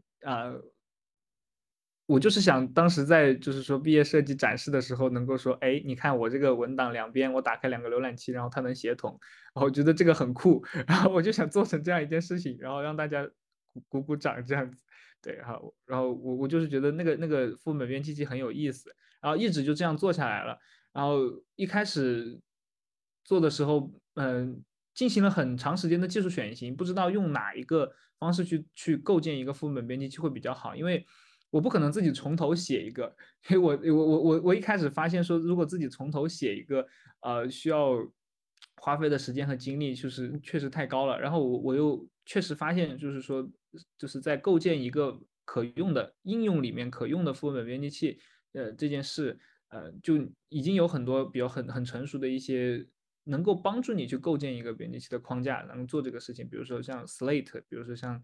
我就是想当时在就是说毕业设计展示的时候，能够说，哎，你看我这个文档两边我打开2个浏览器，然后它能协同，然后我觉得这个很酷，然后我就想做成这样一件事情，然后让大家鼓掌这样子。对，然后我就是觉得那个副本编辑器很有意思。然后一直就这样做下来了。然后一开始做的时候，进行了很长时间的技术选型，不知道用哪一个方式去构建一个副本编辑器会比较好，因为我不可能自己从头写一个，因为我一开始发现说，如果自己从头写一个，需要花费的时间和精力就是确实太高了。然后我又确实发现，就是说就是在构建一个可用的应用里面可用的副本编辑器。这件事，就已经有很多比较很成熟的一些能够帮助你去构建一个编辑器的框架，能做这个事情。比如说像 Slate，比如说像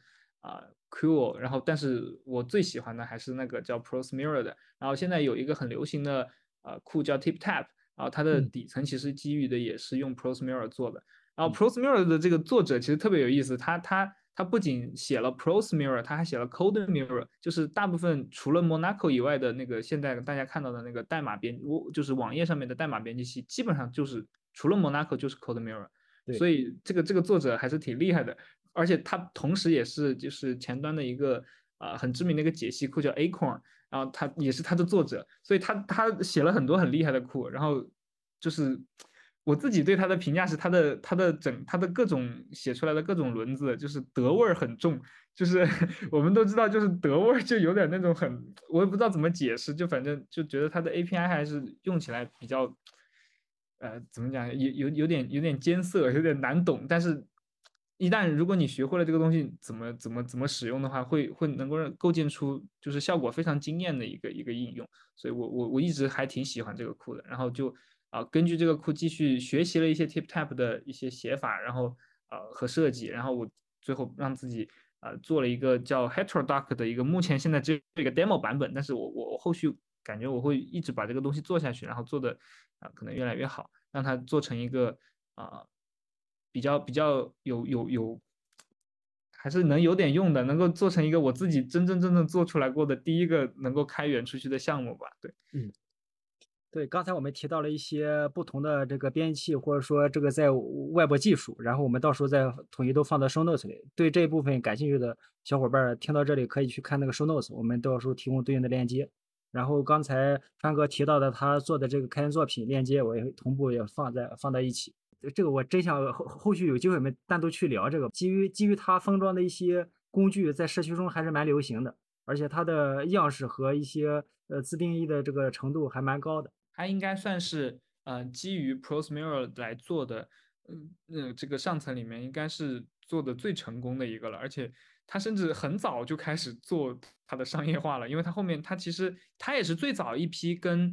Cool， 然后但是我最喜欢的还是那个叫 Prose Mirror 的。然后现在有一个很流行的库叫 TipTap， 然后它的底层其实基于的也是用 Prose Mirror 做的。然后 Prose Mirror 的这个作者其实特别有意思，他不仅写了 Prose Mirror， 他还写了 Code Mirror， 就是大部分除了 Monaco 以外的那个现在大家看到的那个代码编，就是网页上面的代码编辑器，基本上就是除了 Monaco 就是 Code Mirror。所以这个作者还是挺厉害的，而且他同时也是就是前端的一个很知名的一个解析库叫 Acorn， 然后他也是他的作者，所以他写了很多很厉害的库，然后就是我自己对他的评价是他的各种写出来的各种轮子就是德味很重，就是我们都知道就是德味就有点那种我也不知道怎么解释，就反正就觉得他的 API 还是用起来比较怎么讲，有点艰涩，有点难懂，但是一旦如果你学会了这个东西怎么使用的话，会能够构建出就是效果非常惊艳的一个应用。所以我一直还挺喜欢这个库的，然后就根据这个库继续学习了一些 TipTap 的一些写法，然后和设计，然后我最后让自己做了一个叫 Heterodoc 的一个，目前现在只有一个 demo 版本，但是我后续感觉我会一直把这个东西做下去，然后做的可能越来越好，让它做成一个比较有还是能有点用的，能够做成一个我自己真正做出来过的第一个能够开源出去的项目吧。对， 对，刚才我们提到了一些不同的这个编辑器，或者说这个在外部技术，然后我们到时候再统一都放到 show notes 里。对这一部分感兴趣的小伙伴，听到这里可以去看那个 show notes， 我们到时候提供对应的链接。然后刚才川哥提到的他做的这个开源作品链接，我也同步也放在一起。这个我真想后续有机会我们单独去聊这个。基于它封装的一些工具，在社区中还是蛮流行的，而且它的样式和一些自定义的这个程度还蛮高的。 它应该算是基于 Prose Mirror 来做的，这个上层里面应该是做的最成功的一个了，而且它甚至很早就开始做它的商业化了，因为它后面它其实它也是最早一批跟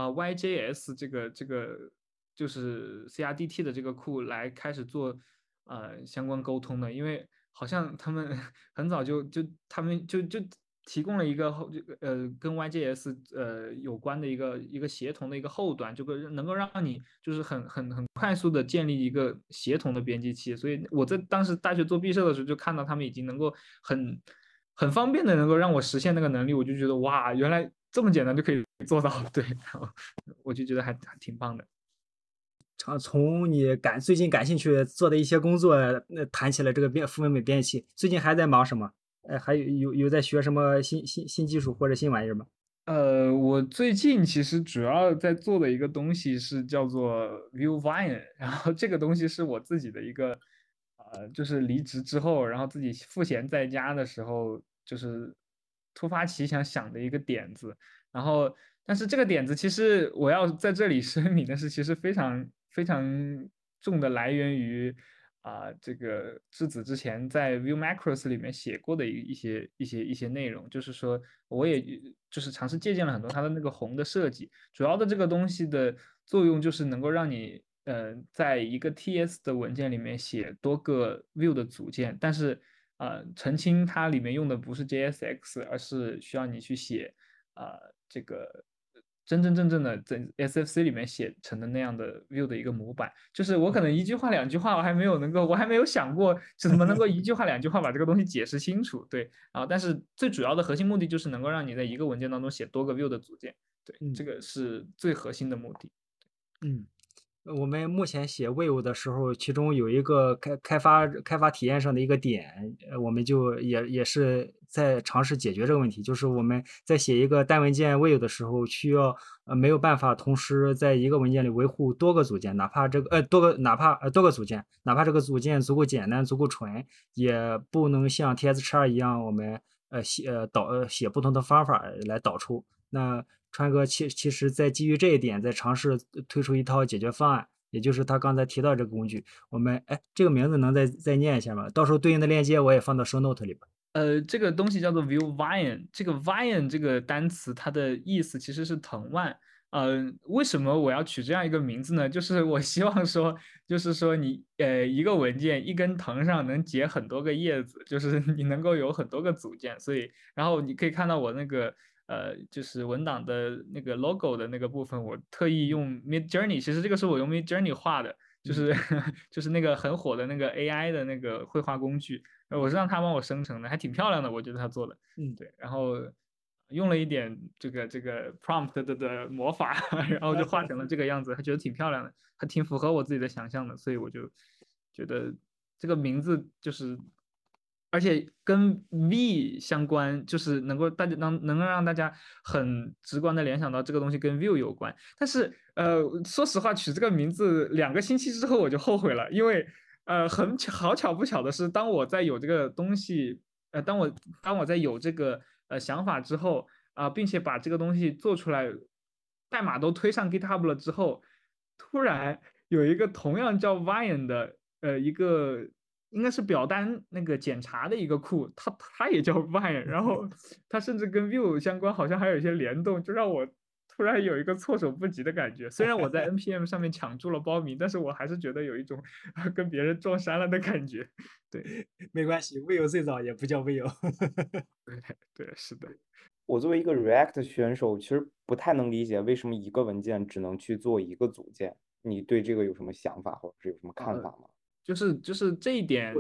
YJS 这个就是 CRDT 的这个库来开始做相关沟通的，因为好像他们很早他们就提供了一个跟 YJS 有关的一个协同的一个后端，就能够让你就是很快速的建立一个协同的编辑器。所以我在当时大学做毕设的时候，就看到他们已经能够很方便的能够让我实现那个能力，我就觉得哇，原来这么简单就可以做到。对，然后我就觉得还挺棒的。 从你最近感兴趣做的一些工作，谈起了这个符文本编辑器，最近还在忙什么？还有在学什么新技术或者新玩意儿吗？ 我最近其实主要在做的一个东西是叫做 Viewvine， 然后这个东西是我自己的一个就是离职之后，然后自己赋闲在家的时候，就是突发奇想的一个点子。然后，但是这个点子其实我要在这里声明的是，其实非常重的来源于这个质子之前在 View Macros 里面写过的一些内容，就是说我也就是尝试借鉴了很多它的那个宏的设计，主要的这个东西的作用就是能够让你在一个 TS 的文件里面写多个 View 的组件，但是澄清它里面用的不是 JSX， 而是需要你去写这个真正的在 SFC 里面写成的那样的 View 的一个模板，就是我可能一句话两句话我还没有想过怎么能够一句话两句话把这个东西解释清楚。对，但是最主要的核心目的就是能够让你在一个文件当中写多个 View 的组件，对，这个是最核心的目的。 我们目前写 Vue 的时候，其中有一个开发体验上的一个点，我们就也是在尝试解决这个问题，就是我们在写一个单文件 Vue 的时候，需要没有办法同时在一个文件里维护多个组件，哪怕多个组件，哪怕这个组件足够简单、足够纯，也不能像 TSXR 一样，我们写不同的方法来导出。那川哥其实在基于这一点，在尝试推出一套解决方案，也就是他刚才提到这个工具。我们这个名字能再念一下吗？到时候对应的链接我也放到 show note 里吧。 这个东西叫做 Viewvine， 这个 vine 这个单词它的意思其实是藤蔓为什么我要取这样一个名字呢？就是我希望说，就是说你一个文件一根藤上能结很多个叶子，就是你能够有很多个组件。所以，然后你可以看到我那个就是文档的那个 logo 的那个部分，我特意用 Midjourney，其实这个是我用 Midjourney 画的，就是就是那个很火的那个 AI 的那个绘画工具，我是让他帮我生成的，还挺漂亮的，我觉得他做的。对，然后用了一点这个 prompt 的魔法，然后就画成了这个样子，还觉得挺漂亮的，还挺符合我自己的想象的，所以我就觉得这个名字就是，而且跟 V 相关，就是能够大家能够让大家很直观的联想到这个东西跟 View 有关。但是说实话，取这个名字2个星期之后我就后悔了，因为好巧不巧的是，当我在有这个东西，当我在有这个想法之后并且把这个东西做出来，代码都推上 GitHub 了之后，突然有一个同样叫 Vian 的一个应该是表单那个检查的一个库，它也叫 Vian，然后它甚至跟 Vue 相关，好像还有一些联动，就让我突然有一个措手不及的感觉。虽然我在 NPM 上面抢注了包名，但是我还是觉得有一种跟别人撞衫了的感觉。对， 没关系，Vue最早也不叫 Vue。 对，是的。 我作为一个 React 选手，其实不太能理解为什么一个文件只能去做一个组件。你对这个有什么想法或者是有什么看法吗？ 就是这一点，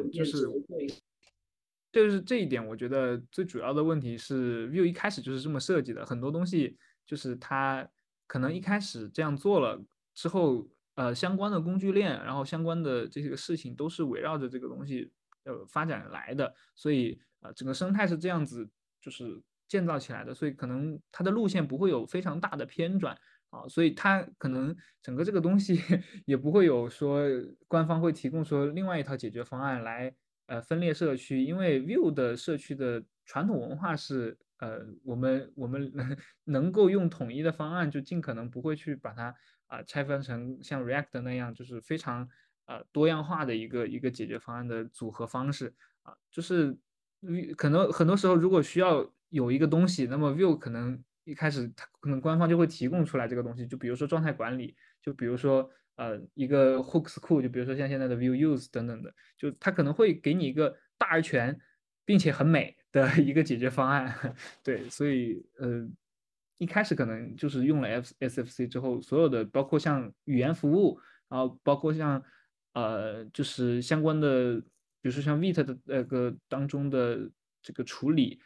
就是这一点，我觉得最主要的问题是 Vue 一开始就是这么设计的，很多东西就是它可能一开始这样做了之后，相关的工具链，然后相关的这个事情都是围绕着这个东西发展来的，所以整个生态是这样子就是建造起来的，所以可能它的路线不会有非常大的偏转。所以它可能整个这个东西也不会有说官方会提供说另外一套解决方案来分裂社区，因为 Vue 的社区的传统文化是我们能够用统一的方案，就尽可能不会去把它拆分成像 React 那样就是非常多样化的一个解决方案的组合方式就是可能很多时候如果需要有一个东西，那么 Vue 可能一开始它可能官方就会提供出来这个东西，就比如说状态管理，就比如说一个 hooks 库，就比如说像现在的 Vue use 等等的，就它可能会给你一个大而全并且很美的一个解决方案。对，所以一开始可能就是用了 SFC 之后，所有的包括像语言服务，然后包括像就是相关的，比如说像 Vite 的那个当中的这个处理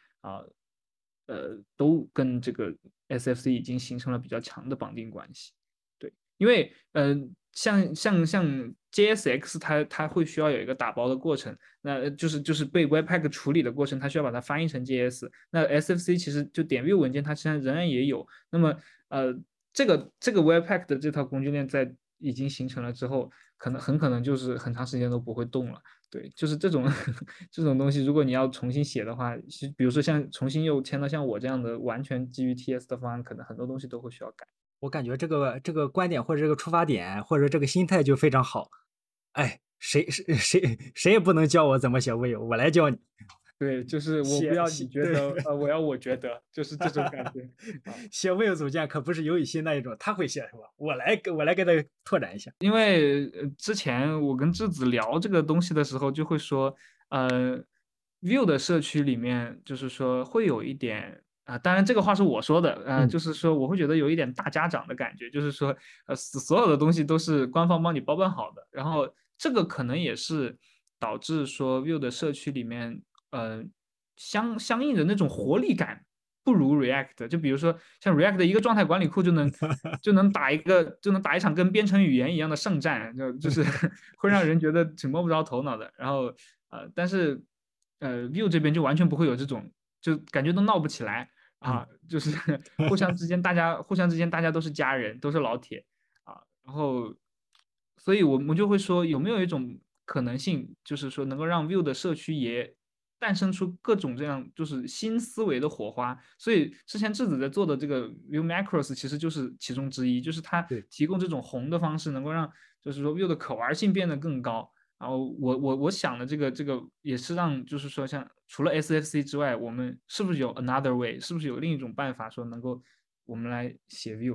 都跟这个 SFC 已经形成了比较强的绑定关系。对，因为像 JSX 它会需要有一个打包的过程，那就是被 Webpack 处理的过程，它需要把它翻译成 JS。那 SFC 其实就点 Vue 文件，它现在仍然也有。那么这个 Webpack 的这套工具链在已经形成了之后，很可能就是很长时间都不会动了。对，就是这种这种东西，如果你要重新写的话，比如说像重新又签到像我这样的完全基于 TS 的方案，可能很多东西都会需要改。 我感觉这个观点或者这个出发点或者这个心态就非常好。哎，谁也不能教我怎么写 Vue，我来教你。 对，就是我不要你觉得，我要我觉得，就是这种感觉。 写 Vue 组件可不是尤以新那一种，他会写是吧？我来给他拓展一下。 因为之前我跟质子聊这个东西的时候，就会说，Vue 的社区里面就是说会有一点当然这个话是我说的，就是说我会觉得有一点大家长的感觉，就是说所有的东西都是官方帮你包办好的，然后这个可能也是导致说 Vue 的社区里面相应的那种活力感不如 React。就比如说像 React 的一个状态管理库就能打一场跟编程语言一样的圣战，就是会让人觉得挺摸不着头脑的。然后但是Vue 这边就完全不会有这种，就感觉都闹不起来就是互相之间大家都是家人，都是老铁然后所以我们就会说有没有一种可能性，就是说能够让 Vue 的社区也诞生出各种这样就是新思维的火花。所以之前质子在做的这个 Vue Macros 其实就是其中之一，就是它提供这种红的方式，能够让就是说 Vue 的可玩性变得更高。然后我想的这个也是让就是说像除了 SFC 之外，我们是不是有 another way， 是不是有另一种办法说能够我们来写 Vue，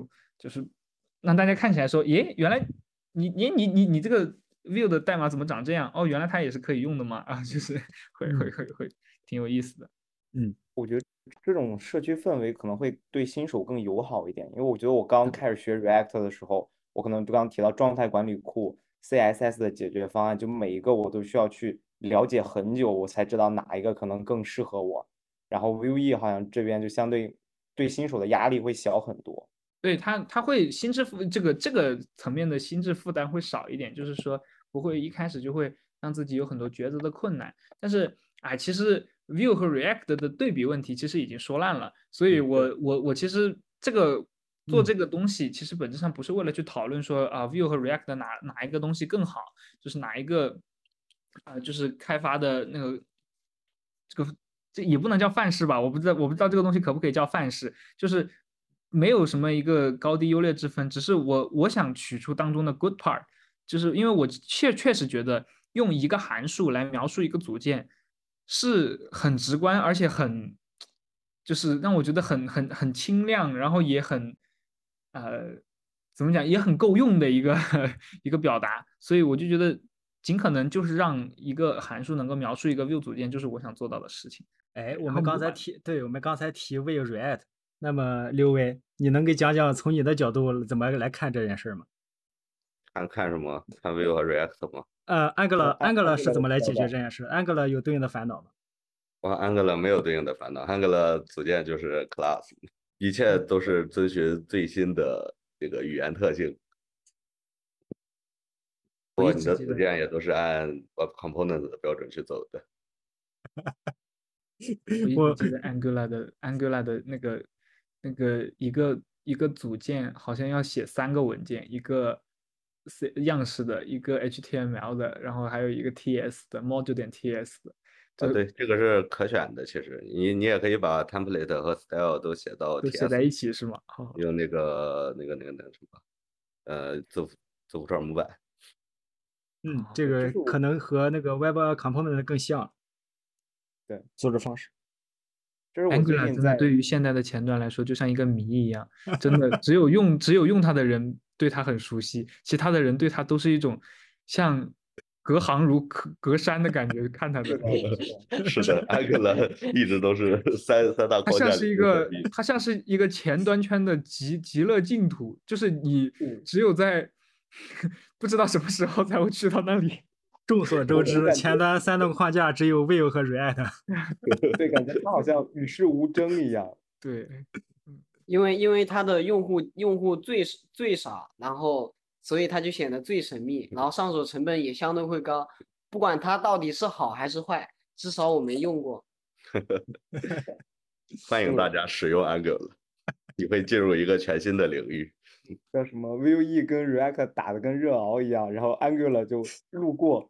就是让大家看起来说，耶，原来你这个 Vue 的代码怎么长这样？哦，原来它也是可以用的吗？啊，就是会挺有意思的。 我觉得这种社区氛围可能会对新手更友好一点，因为我觉得我刚开始学 React 的时候，我可能就刚提到状态管理库、CSS 的解决方案，就每一个我都需要去了解很久，我才知道哪一个可能更适合我。然后 Vue 好像这边就相对对新手的压力会小很多。 对他会心智这个层面的心智负担会少一点，就是说不会一开始就会让自己有很多抉择的困难。但是其实 Vue 和 React 的对比问题其实已经说烂了，所以我其实做这个东西其实本质上不是为了去讨论说Vue 和 React 的哪一个东西更好，就是哪一个就是开发的那个这也不能叫范式吧，我不知道这个东西可不可以叫范式，就是没有什么一个高低优劣之分，只是我想取出当中的 good part， 就是因为我确实觉得用一个函数来描述一个组件是很直观，而且就是让我觉得很清亮，然后也很怎么讲也很够用的一个一个表达，所以我就觉得尽可能就是让一个函数能够描述一个 Vue 组件，就是我想做到的事情。 我们刚才提 Vue React，那么刘伟，你能给讲讲从你的角度怎么来看这件事吗？ 看什么？看 Vue 和 React 吗 ？Angular 是怎么来解决这件事？Angular 有对应的烦恼吗 ？Angular 没有对应的烦恼，Angular 组件就是 class， 一切都是遵循最新的这个语言特性。不过你的组件也都是按 Web Component 的标准去走的。 我一直记得 Angular 的那个一个组件好像要写3个文件，一个样式的，一个 HTML 的，然后还有一个 TS 的 module.ts 的。 对，这个是可选的。其实你也可以把 template 和 style 都写到 TS， 都写在一起是吗？ 用那个什么字符串模板。 这个可能和那个 Web Component 更像。 对， 做的方式。 这是我最近真的对于现代的前端来说，就像一个谜一样，真的只有用它的人对它很熟悉，其他的人对它都是一种像隔行如隔山的感觉看它的。 是的，Angular 一直都是三大框架里它像是一个前端圈的极乐净土，就是你只有在不知道什么时候才会去到那里。 众所周知，前端3个框架只有 Vue 和 React。 对，感觉它好像与世无争一样。 对， 因为它的用户最少，然后所以它就显得最神秘，然后上手成本也相对会高。不管它到底是好还是坏，至少我没用过。 欢迎大家使用 Angular， 你会进入一个全新的领域。 叫什么 Vue 跟 React 打得跟热熬一样，然后 Angular 就路过。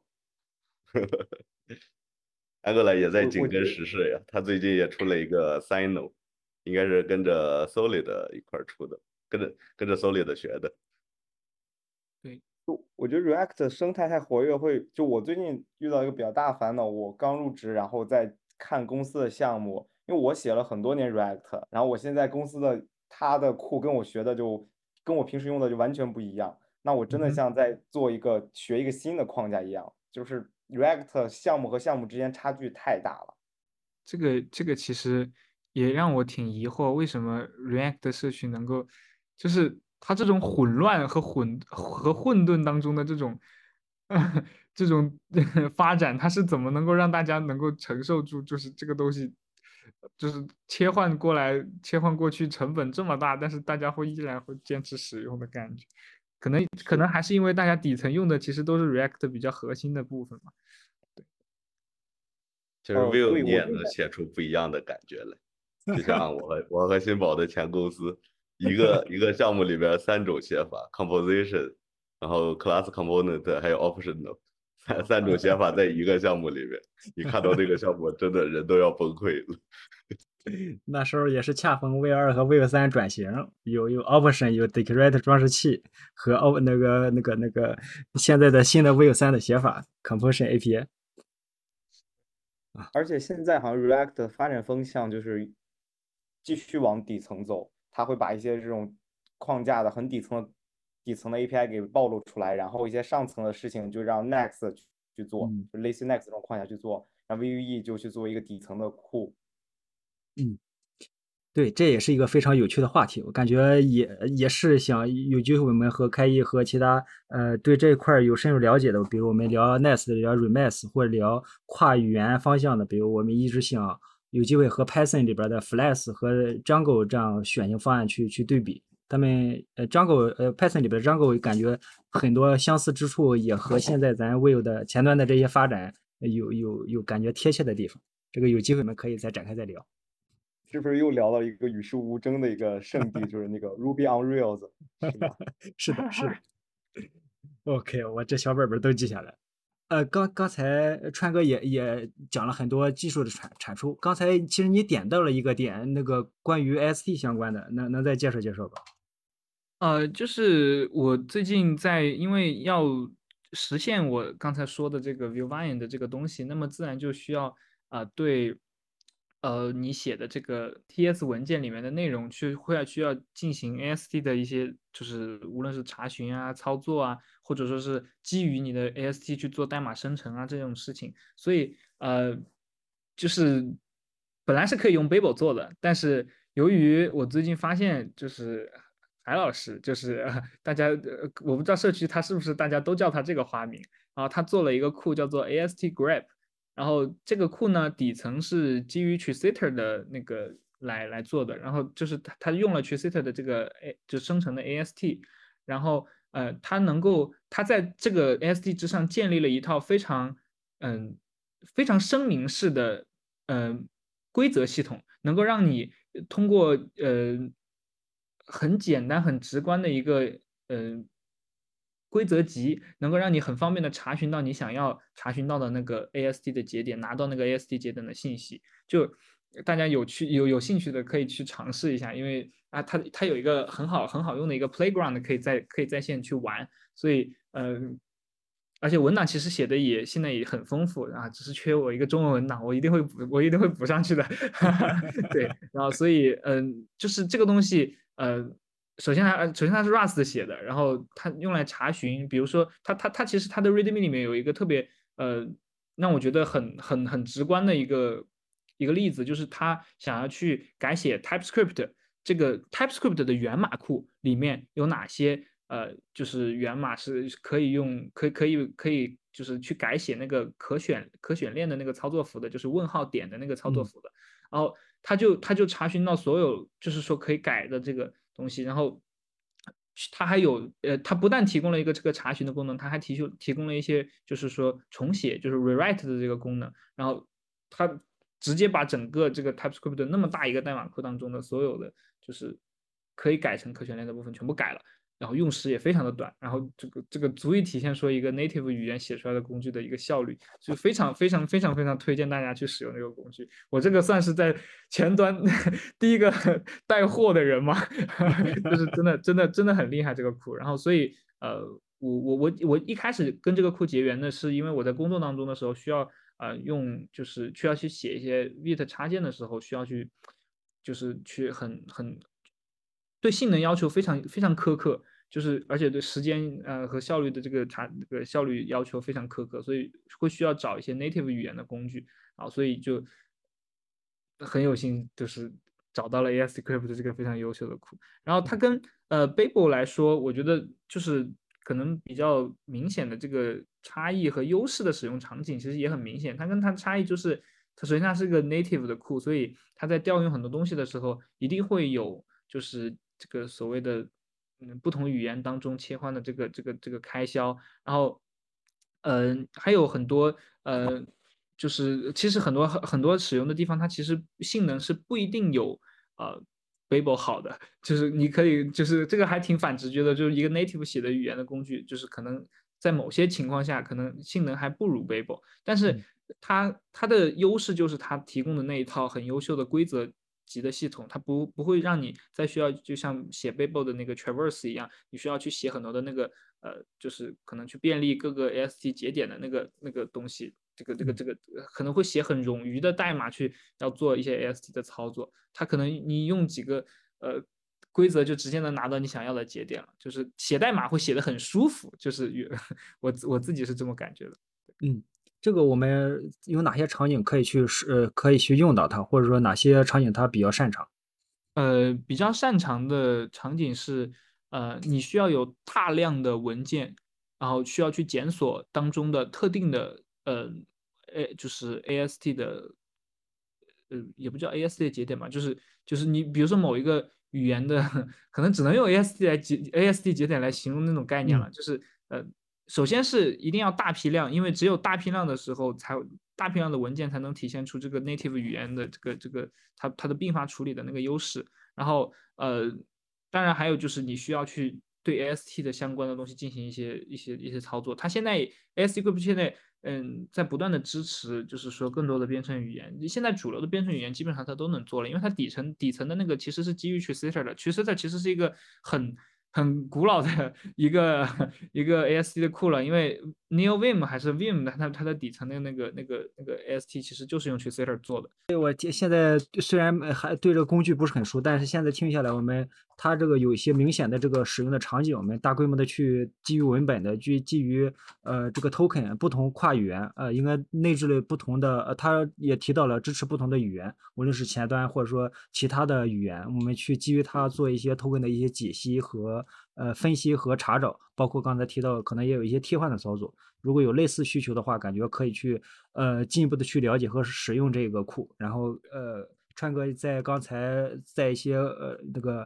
Angular 也在紧跟时事呀，他最近也出了一个 Sino， 应该是跟着 Solid 一块出的，跟着 Solid 学的。 对， 我觉得 React 生态太活跃就我最近遇到一个比较大的烦恼，我刚入职，然后在看公司的项目，因为我写了很多年 React， 然后我现在公司它的库跟我学的跟我平时用的就完全不一样，那我真的像在学一个新的框架一样，就是 React 项目和项目之间差距太大了。 这个其实也让我挺疑惑，为什么 React 社区能够，就是它这种混乱和混沌当中的这种这种发展，它是怎么能够让大家能够承受住？就是这个东西，就是切换过去成本这么大，但是大家依然会坚持使用的感觉。可能还是因为大家底层用的其实都是 React 比较核心的部分嘛。对， 就是 Vue 你也能写出不一样的感觉来，就像我和新宝的前公司，一个项目里边3种写法 ，composition， 然后 class component 还有 optional， 三种写法在一个项目里面，你看到那个项目真的人都要崩溃了。 那时候也是恰逢 Vue 2和 Vue 3转型，有 option， 有 decorate 装饰器和那个现在的新的 Vue 3的写法 composition API。 而且现在好像 React 的发展风向就是继续往底层走，它会把一些这种框架的很底层的 API 给暴露出来，然后一些上层的事情就让 Next 去做，就类似 Next 这种框架去做，然后 Vue 就去做一个底层的库。 对，这也是一个非常有趣的话题，我感觉也是想有机会我们和开一和其他对这一块有深入了解的，比如我们聊 Nest 聊 Remix 或者聊跨语言方向的，比如我们一直想有机会和 Python 里边的 Flask 和 Django 这样选型方案去对比。他们Python 里边 Django 感觉很多相似之处，也和现在咱 Vue 的前端的这些发展有感觉贴切的地方。这个有机会我们可以再展开再聊。 是不是又聊到一个与世无争的一个圣地，就是那个 Ruby on Rails， 是吧？ 是的，是的。OK， 我这小本本都记下来。刚才川哥也讲了很多技术的产出。刚才其实你点到了一个点，那个关于 AST 相关的，能再介绍介绍吧？ 就是我最近因为要实现我刚才说的这个 Vue.js 的这个东西，那么自然就需要对你写的这个 TS 文件里面的内容需要进行 AST 的一些，就是无论是查询啊、操作啊，或者说是基于你的 AST 去做代码生成啊这种事情。所以就是本来是可以用 Babel 做的，但是由于我最近发现，就是海老师，就是大家我不知道社区他是不是大家都叫他这个花名，然后他做了一个库叫做 AST-grep。然后这个库呢，底层是基于 Triciter 的那个来做的，然后就是它用了 Triciter 的这个就生成的 AST，然后它在这个 AST 之上建立了一套非常声明式的规则系统，能够让你通过很简单很直观的一个规则集，能够让你很方便的查询到你想要查询到的那个 AST 的节点，拿到那个 AST 节点的信息。就大家有兴趣的可以去尝试一下，因为它有一个很好用的一个 playground 可以在线去玩，所以而且文档其实写的现在也很丰富啊，只是缺我一个中文文档，我一定会补上去的。对，然后所以就是这个东西首先它是 Rust 写的，然后它用来查询，比如说它其实它的 README 里面有一个特别让我觉得很直观的一个例子，就是他想要去改写 TypeScript， 这个 TypeScript 的源码库里面有哪些就是源码是可以就是去改写那个可选链的那个操作符的，就是问号点的那个操作符的。然后他就查询到所有就是说可以改的这个东西，然后它还有它不但提供了一个这个查询的功能，它还提供了一些就是说重写，就是 rewrite 的这个功能，然后它直接把整个这个 TypeScript 的那么大一个代码库当中的所有的就是可以改成可选链的部分全部改了，然后用时也非常的短，然后这个足以体现说一个 native 语言写出来的工具的一个效率，就非常推荐大家去使用这个工具。我这个算是在前端第一个带货的人嘛，就是真的很厉害这个库。然后所以我一开始跟这个库结缘呢，是因为我在工作当中的时候需要就是需要去写一些 Vite 插件的时候，需要去就是去很对性能要求非常苛刻，就是而且对时间和效率的这个效率要求非常苛刻，所以会需要找一些 native 语言的工具，然后所以就很有幸就是找到了 AST-grep 的这个非常优秀的库。然后它跟Babel 来说，我觉得就是可能比较明显的这个差异和优势的使用场景其实也很明显。它跟它的差异就是它首先它是个 native 的库，所以它在调用很多东西的时候一定会有就是这个所谓的不同语言当中切换的这个开销，然后还有很多就是其实很多使用的地方，它其实性能是不一定有Babel 好的，就是你可以就是这个还挺反直觉的，就是一个 native 写的语言的工具，就是可能在某些情况下可能性能还不如 Babel， 但是它的优势就是它提供的那一套很优秀的规则级的系统，它不会让你再需要就像写 Babel 的那个 traverse 一样，你需要去写很多的那个就是可能去便利各个 AST 节点的那个东西，这个可能会写很冗余的代码去要做一些 AST 的操作，它可能你用几个规则就直接能拿到你想要的节点了，就是写代码会写得很舒服，就是我自己是这么感觉的。 这个我们有哪些场景可以去用到它，或者说哪些场景它比较擅长？ 比较擅长的场景是，你需要有大量的文件，然后需要去检索当中的特定的就是 AST 的，也不叫 AST 的节点吧，就是你比如说某一个语言的，可能只能用 AST 节点来形容那种概念了，就是首先是一定要大批量，因为只有大批量的时候大批量的文件才能体现出这个 native 语言的这个它的并发处理的那个优势。然后当然还有就是你需要去对 AST 的相关的东西进行一些操作。它现在 AST Group 现在在不断的支持，就是说更多的编程语言。现在主流的编程语言基本上它都能做了，因为它底层的那个其实是基于 Triciter 的。Triciter 其实是一个很古老的一个AST 的库了，因为 NeoVim 还是 Vim 的，它的底层的那个 AST 其实就是用 Triciter 做的。 我现在虽然还对这个工具不是很熟，但是现在听下来，它这个有一些明显的这个使用的场景，我们大规模的去基于文本的，基于这个 token 不同跨语言，应该内置了不同的，它也提到了支持不同的语言，无论是前端或者说其他的语言，我们去基于它做一些 token 的一些解析和分析和查找，包括刚才提到可能也有一些替换的操作。如果有类似需求的话，感觉可以去进一步的去了解和使用这个库。然后川哥在刚才在一些那个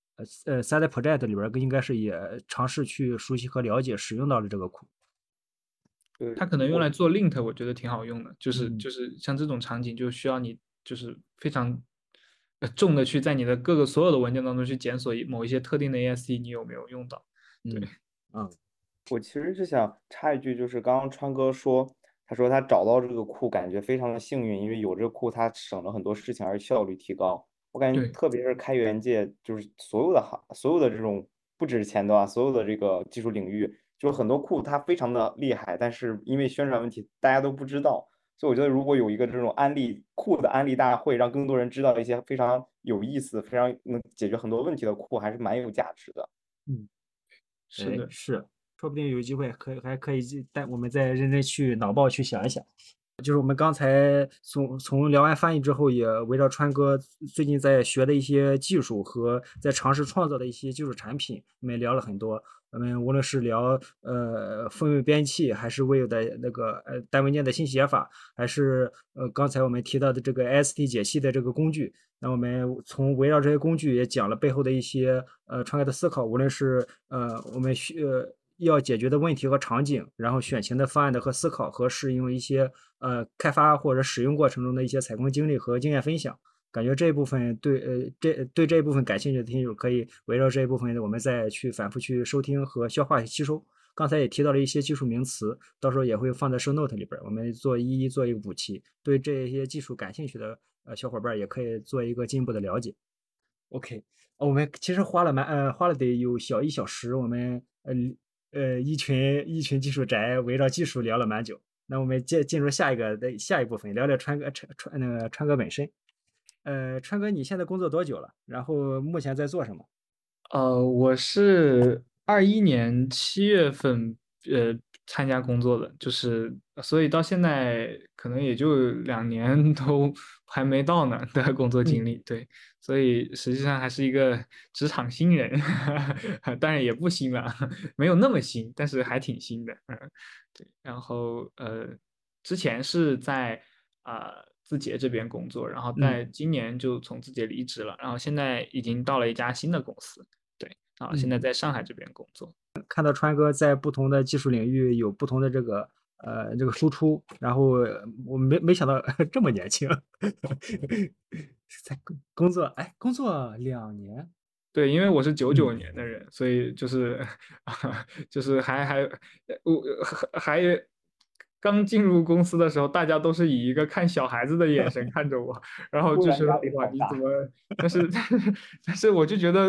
side project 里边应该是也尝试去熟悉和了解使用到了这个库。 它可能用来做 lint， 我觉得挺好用的，就是像这种场景就需要你就是非常重的去在你的所有的文件当中去检索某一些特定的 AST 你有没有用到。对， 我其实是想插一句，就是刚刚川哥说，他说他找到这个库，感觉非常的幸运，因为有这个库，他省了很多事情，而且效率提高。我感觉特别是开源界，就是所有的这种，不只是前端，所有的这个技术领域，就是很多库它非常的厉害，但是因为宣传问题，大家都不知道。所以我觉得如果有一个这种库的安利大会，让更多人知道一些非常有意思、非常能解决很多问题的库，还是蛮有价值的。 是的， 是。说不定有机会还可以我们再认真去脑爆去想一想。就是我们刚才从聊完翻译之后，也围绕川哥最近在学的一些技术和在尝试创造的一些技术产品，我们聊了很多。我们无论是聊封面编辑器，还是 Wave 的那个单文件的新写法，还是刚才我们提到的这个 AST 解析的这个工具，那我们从围绕这些工具也讲了背后的一些川哥的思考，无论是我们要解决的问题和场景，然后选型的方案的和思考和使用一些开发或者使用过程中的一些采光经历和经验分享，感觉这一部分对这一部分感兴趣的听友可以围绕这一部分我们再去反复去收听和消化吸收。刚才也提到了一些技术名词，到时候也会放在show note 里边，我们做一个补齐。对这些技术感兴趣的小伙伴也可以做一个进一步的了解。OK， 我们其实花了得有1小时，我们一群技术宅围绕技术聊了蛮久。那我们进入下一部分，聊聊川哥本身。川哥，你现在工作多久了？然后目前在做什么？ 我是21年7月份参加工作的，就是所以到现在可能也就2年都还没到呢的工作经历。对，所以实际上还是一个职场新人，当然也不新了，没有那么新，但是还挺新的。对，然后之前是在字节这边工作，然后在今年就从字节离职了，然后现在已经到了一家新的公司。对，现在在上海这边工作。 看到川哥在不同的技术领域有不同的这个输出，然后我没想到这么年轻，在工作2年。 对，因为我是99年的人，所以就是还刚进入公司的时候，大家都是以一个看小孩子的眼神看着我，然后就是哇，你怎么？但是我就觉得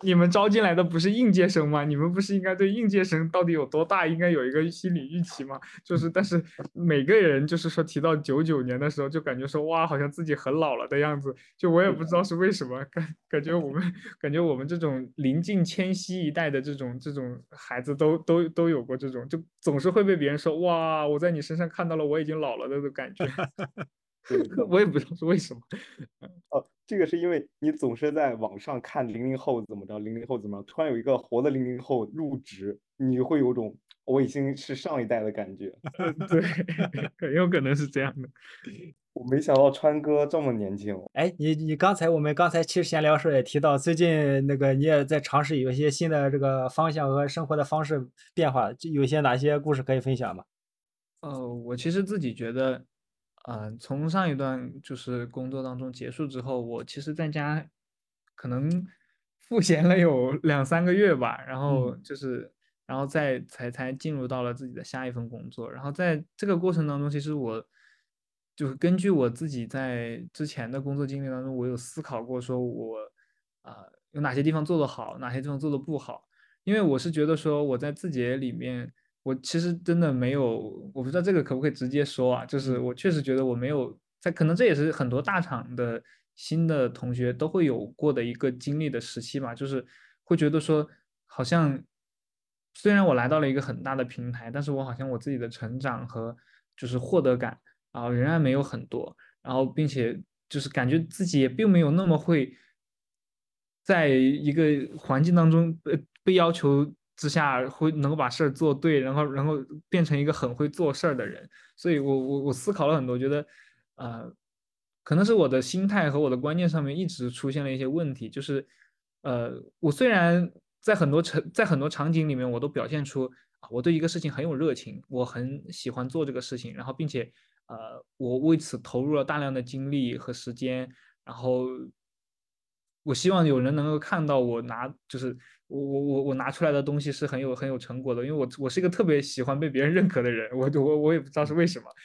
你们招进来的不是应届生吗？你们不是应该对应届生到底有多大应该有一个心理预期吗？但是每个人说提到99年的时候，就感觉说哇，好像自己很老了的样子。就我也不知道是为什么，感觉我们这种临近千禧一代的这种孩子都有过这种，就总是会被别人说哇，我在你身上看到了我已经老了的感觉。我也不知道是为什么。 哦，这个是因为你总是在网上看00后怎么着，00后怎么着，突然有一个活的00后入职，你会有种我已经是上一代的感觉。 对，很有可能是这样的。 我没想到川哥这么年轻。 哎，我们刚才其实闲聊时候也提到，最近那个你也在尝试有一些新的这个方向和生活的方式变化，有些哪些故事可以分享吗？ 我其实自己觉得，从上一段工作当中结束之后，我其实在家可能赋闲了有2-3个月吧，然后然后才进入到了自己的下一份工作。然后在这个过程当中，其实我根据我自己在之前的工作经历当中，我有思考过，说我有哪些地方做得好，哪些地方做得不好。因为我是觉得说我在字节里面，我其实真的没有，我不知道这个可不可以直接说啊，我确实觉得我没有可能这也是很多大厂的新的同学都会有过的一个经历的时期嘛，会觉得说好像虽然我来到了一个很大的平台，但是我好像我自己的成长和获得感仍然没有很多，然后并且感觉自己也并没有那么会在一个环境当中被要求之下会能够把事儿做对，然后变成一个很会做事儿的人。所以我思考了很多，觉得可能是我的心态和我的观念上面一直出现了一些问题，我虽然在很多场景里面我都表现出我对一个事情很有热情，我很喜欢做这个事情，然后并且我为此投入了大量的精力和时间，然后我希望有人能够看到我我拿出来的东西是很有成果的，因为我是一个特别喜欢被别人认可的人，我也不知道是为什么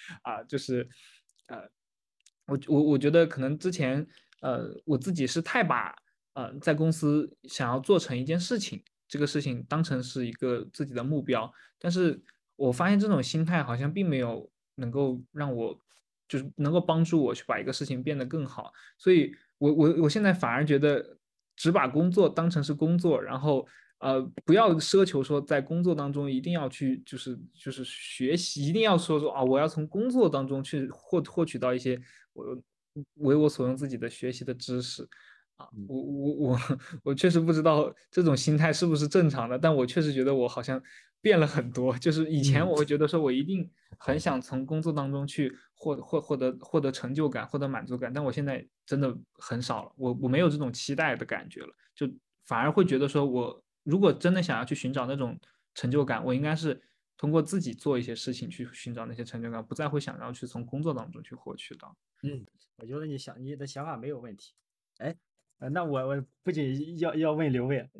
我觉得可能之前我自己是太把在公司想要做成一件事情，这个事情当成是一个自己的目标，但是我发现这种心态好像并没有能够让我能够帮助我去把一个事情变得更好，所以我现在反而觉得只把工作当成是工作，然后不要奢求说在工作当中一定要去学习，一定要说我要从工作当中去获取到一些为我所用自己的学习的知识。我确实不知道这种心态是不是正常的，但我确实觉得我好像变了很多。以前我会觉得说我一定很想从工作当中去获得成就感，获得满足感，但我现在真的很少了，我没有这种期待的感觉了，就反而会觉得说我如果真的想要去寻找那种成就感，我应该是通过自己做一些事情去寻找那些成就感，不再会想要去从工作当中去获取到。 我觉得你的想法没有问题。哎，那我不仅要问刘卫，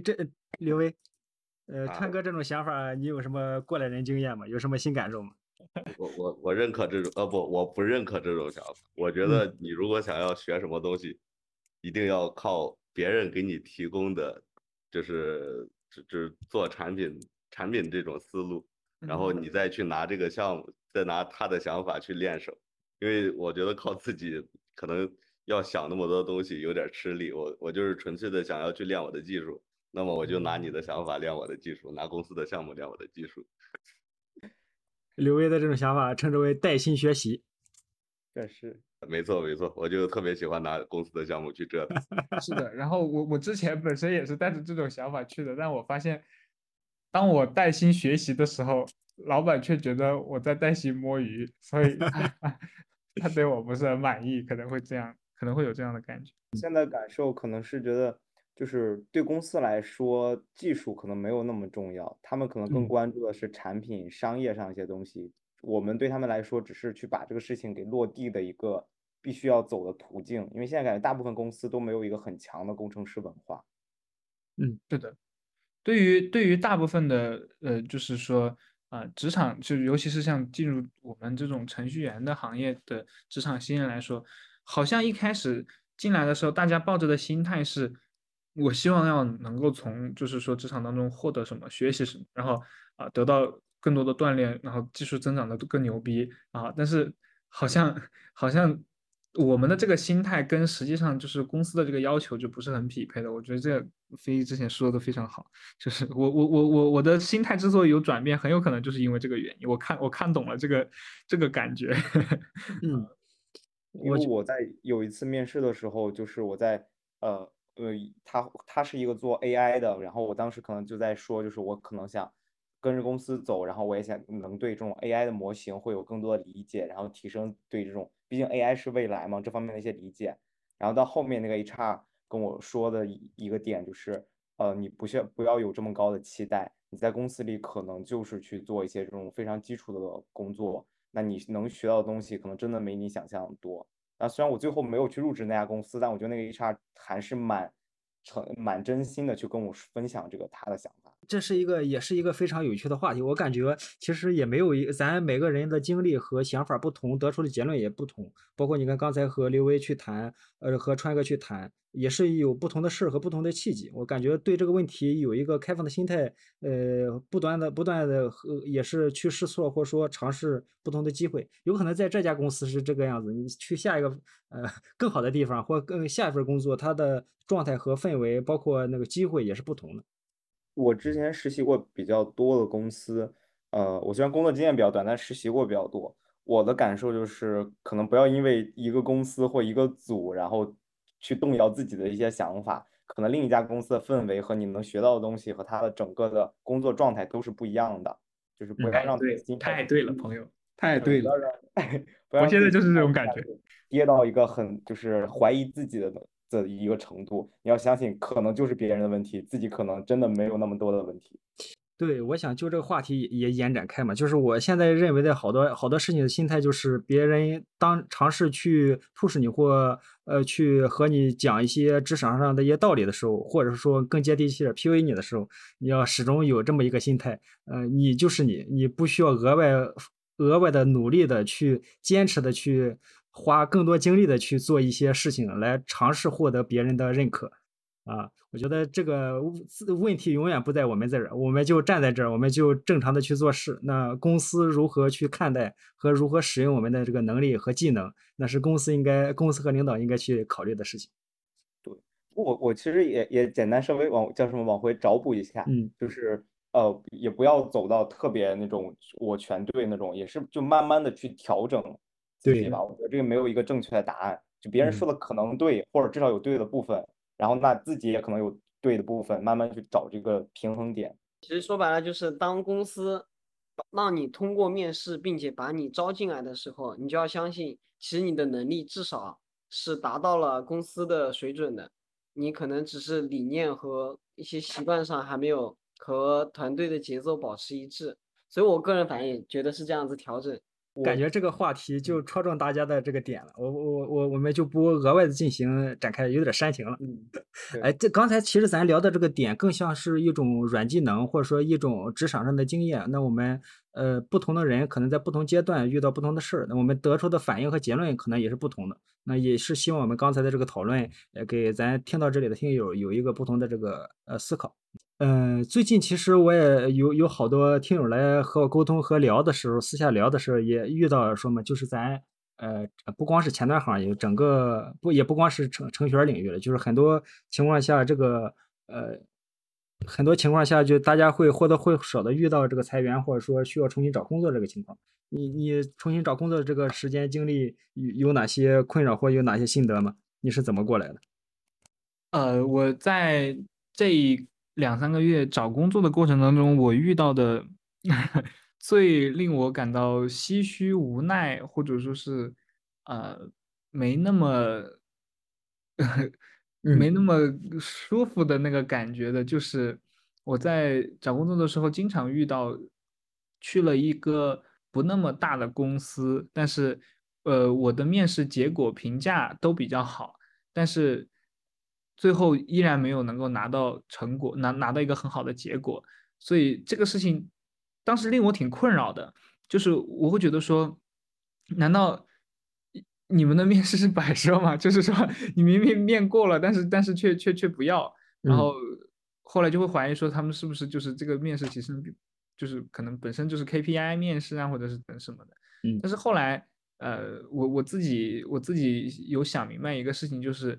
川哥这种想法，你有什么过来人经验吗？有什么新感受吗？ 我认可这种，我不认可这种想法。我觉得你如果想要学什么东西，一定要靠别人给你提供的，就是做产品这种思路，然后你再去拿这个项目，再拿他的想法去练手。因为我觉得靠自己可能要想那么多东西有点吃力。我就是纯粹的想要去练我的技术，那么我就拿你的想法练我的技术，拿公司的项目练我的技术。 刘威的这种想法称之为带薪学习。 这是没错，我就特别喜欢拿公司的项目去折腾。 是的，然后我之前本身也是带着这种想法去的，但我发现，当我带薪学习的时候，老板却觉得我在带薪摸鱼，所以他对我不是很满意，可能会有这样的感觉。 现在感受可能是觉得，就是对公司来说，技术可能没有那么重要，他们可能更关注的是产品、商业上一些东西。我们对他们来说，只是去把这个事情给落地的一个必须要走的途径。因为现在感觉大部分公司都没有一个很强的工程师文化。 是的。对于大部分的就是说职场，就尤其是像进入我们这种程序员的行业的职场新人来说，好像一开始进来的时候，大家抱着的心态是我希望要能够从就是说职场当中获得什么，学习什么，然后得到更多的锻炼，然后技术增长的更牛逼啊。但是好像我们的这个心态跟实际上就是公司的这个要求就不是很匹配的。我觉得这个飞机之前说的非常好，就是我的心态之所以有转变，很有可能就是因为这个原因。我看懂了这个感觉。 嗯， 因为我在有一次面试的时候，就是我在他是一个做 AI 的，然后我当时可能就在说，就是我可能想跟着公司走，然后我也想能对这种 AI 的模型会有更多的理解，然后提升对这种，毕竟 AI 是未来嘛，这方面的一些理解。然后到后面那个 HR 跟我说的一个点就是，你不要有这么高的期待，你在公司里可能就是去做一些这种非常基础的工作。那你能学到的东西可能真的没你想象的多。那虽然我最后没有去入职那家公司，但我觉得那个 HR 还是蛮真心的去跟我分享这个他的想法。 这也是一个非常有趣的话题。我感觉其实也没有咱每个人的经历和想法不同，得出的结论也不同。包括你看刚才和刘威去谈，和川哥去谈，也是有不同的事和不同的契机。我感觉对这个问题有一个开放的心态，不断的也是去试错或者说尝试不同的机会。有可能在这家公司是这个样子，你去下一个更好的地方或下一份工作，它的状态和氛围，包括那个机会也是不同的。 我之前实习过比较多的公司，我虽然工作经验比较短，但实习过比较多。我的感受就是，可能不要因为一个公司或一个组，然后去动摇自己的一些想法。可能另一家公司的氛围和你能学到的东西和他的整个的工作状态都是不一样的，就是不要让自己心态太对了，朋友，太对了。 不要让我现在就是这种感觉， 跌到一个就是怀疑自己的一个程度。你要相信，可能就是别人的问题，自己可能真的没有那么多的问题。 对，我想就这个话题也延展开嘛，就是我现在认为的好多事情的心态，就是别人尝试去 push 你或去和你讲一些职场上的一些道理的时候，或者是说更接地气的 PUA 你的时候，你要始终有这么一个心态，你就是你不需要额外的努力的去坚持的去花更多精力的去做一些事情来尝试获得别人的认可。我觉得这个问题永远不在我们这儿，我们就站在这儿，我们就正常的去做事。那公司如何去看待和如何使用我们的这个能力和技能，那是公司和领导应该去考虑的事情。 对，我其实也简单稍微往回找补一下，就是也不要走到特别那种我全对那种，也是就慢慢的去调整自己吧。我觉得这个没有一个正确的答案，就别人说的可能对，或者至少有对的部分。然后那自己也可能有对的部分，慢慢去找这个平衡点。 其实说白了就是，当公司让你通过面试，并且把你招进来的时候，你就要相信，其实你的能力至少是达到了公司的水准的。你可能只是理念和一些习惯上还没有和团队的节奏保持一致，所以我个人反正也觉得是这样子调整。 感觉这个话题就戳中大家的这个点了，我们就不额外的进行展开，有点煽情了。哎，这刚才其实咱聊的这个点更像是一种软技能，或者说一种职场上的经验。那我们不同的人可能在不同阶段遇到不同的事儿，那我们得出的反应和结论可能也是不同的。那也是希望我们刚才的这个讨论，给咱听到这里的听友有一个不同的这个思考。最近其实我也有好多听友来和我沟通和聊的时候，私下聊的时候也遇到说嘛，就是咱不光是前端行业，也不光是程序员领域了，就是很多情况下很多情况下就大家会或多或少的遇到这个裁员，或者说需要重新找工作这个情况。你重新找工作的这个时间经历有哪些困扰或有哪些心得吗？你是怎么过来的？ 我在这2-3个月找工作的过程当中，我遇到的最令我感到唏嘘、无奈，或者说是没那么没那么舒服的那个感觉的，就是我在找工作的时候，经常遇到去了一个不那么大的公司，但是我的面试结果评价都比较好，但是最后依然没有能够拿到成果，拿到一个很好的结果，所以这个事情当时令我挺困扰的，就是我会觉得说，难道你们的面试是摆设吗？就是说你明明面过了，但是却不要， 然后后来就会怀疑说他们是不是就是这个面试其实就是可能本身就是 KPI 面试啊，或者是等什么的。但是后来我自己有想明白一个事情，就是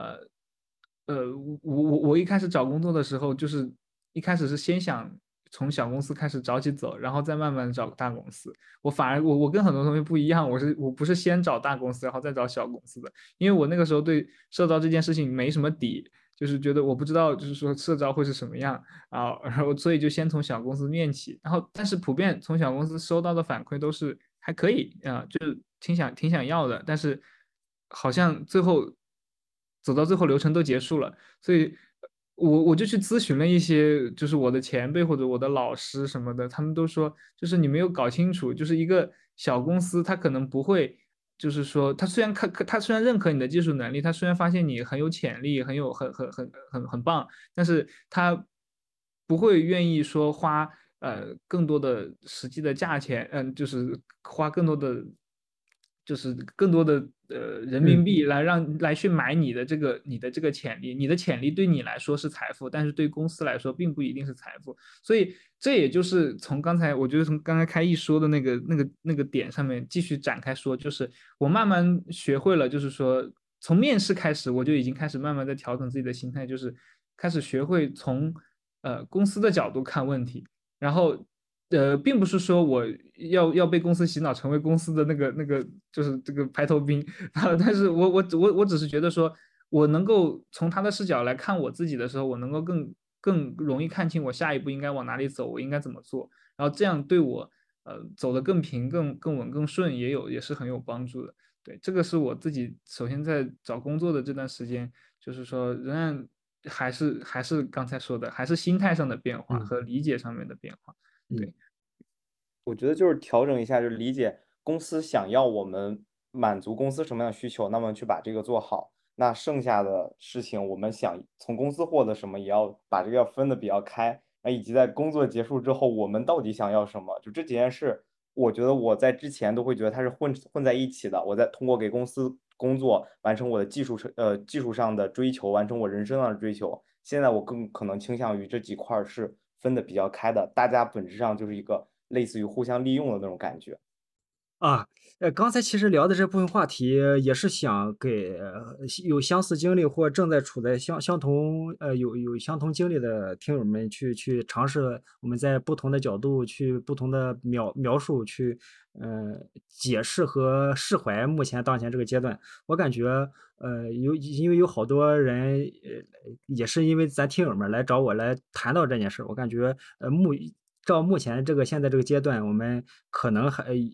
我一开始找工作的时候，就是一开始是先想从小公司开始找起走，然后再慢慢找大公司。我反而我跟很多同学不一样，我不是先找大公司，然后再找小公司的，因为我那个时候对社招这件事情没什么底，就是觉得我不知道，就是说社招会是什么样啊，然后所以就先从小公司面起，然后但是普遍从小公司收到的反馈都是还可以啊，就是挺想要的，但是好像最后走到最后流程都结束了，所以我就去咨询了一些，就是我的前辈或者我的老师什么的，他们都说，就是你没有搞清楚，就是一个小公司，他可能不会，就是说，他虽然认可你的技术能力，他虽然发现你很有潜力，很棒，但是他不会愿意说花更多的实际的价钱，就是花更多的。就是更多的人民币来去买你的这个潜力，你的潜力对你来说是财富，但是对公司来说并不一定是财富，所以这也就是从刚才我觉得从刚才开一说的那个点上面继续展开说，就是我慢慢学会了，就是说从面试开始，我就已经开始慢慢在调整自己的心态，就是开始学会从公司的角度看问题，然后并不是说我要被公司洗脑成为公司的就是这个排头兵啊，但是我只是觉得说，我能够从他的视角来看我自己的时候，我能够更容易看清我下一步应该往哪里走，我应该怎么做，然后这样对我走得更平、更稳、更顺也是很有帮助的。对，这个是我自己首先在找工作的这段时间，就是说仍然还是刚才说的，还是心态上的变化和理解上面的变化。对， 我觉得就是调整一下，就是理解公司想要我们满足公司什么样的需求，那么去把这个做好。那剩下的事情，我们想从公司获得什么，也要把这个分的比较开。以及在工作结束之后，我们到底想要什么？就这几件事，我觉得我在之前都会觉得它是混在一起的。我在通过给公司工作，完成我的技术上的追求，完成我人生上的追求。现在我更可能倾向于这几块是分的比较开的，大家本质上就是一个类似于互相利用的那种感觉。 啊，刚才其实聊的这部分话题，也是想给有相似经历或正在处在相同有相同经历的听友们去尝试我们在不同的角度去不同的描述去解释和释怀目前当前这个阶段。我感觉因为有好多人也是因为咱听友们来找我来谈到这件事，我感觉照目前现在这个阶段，我们可能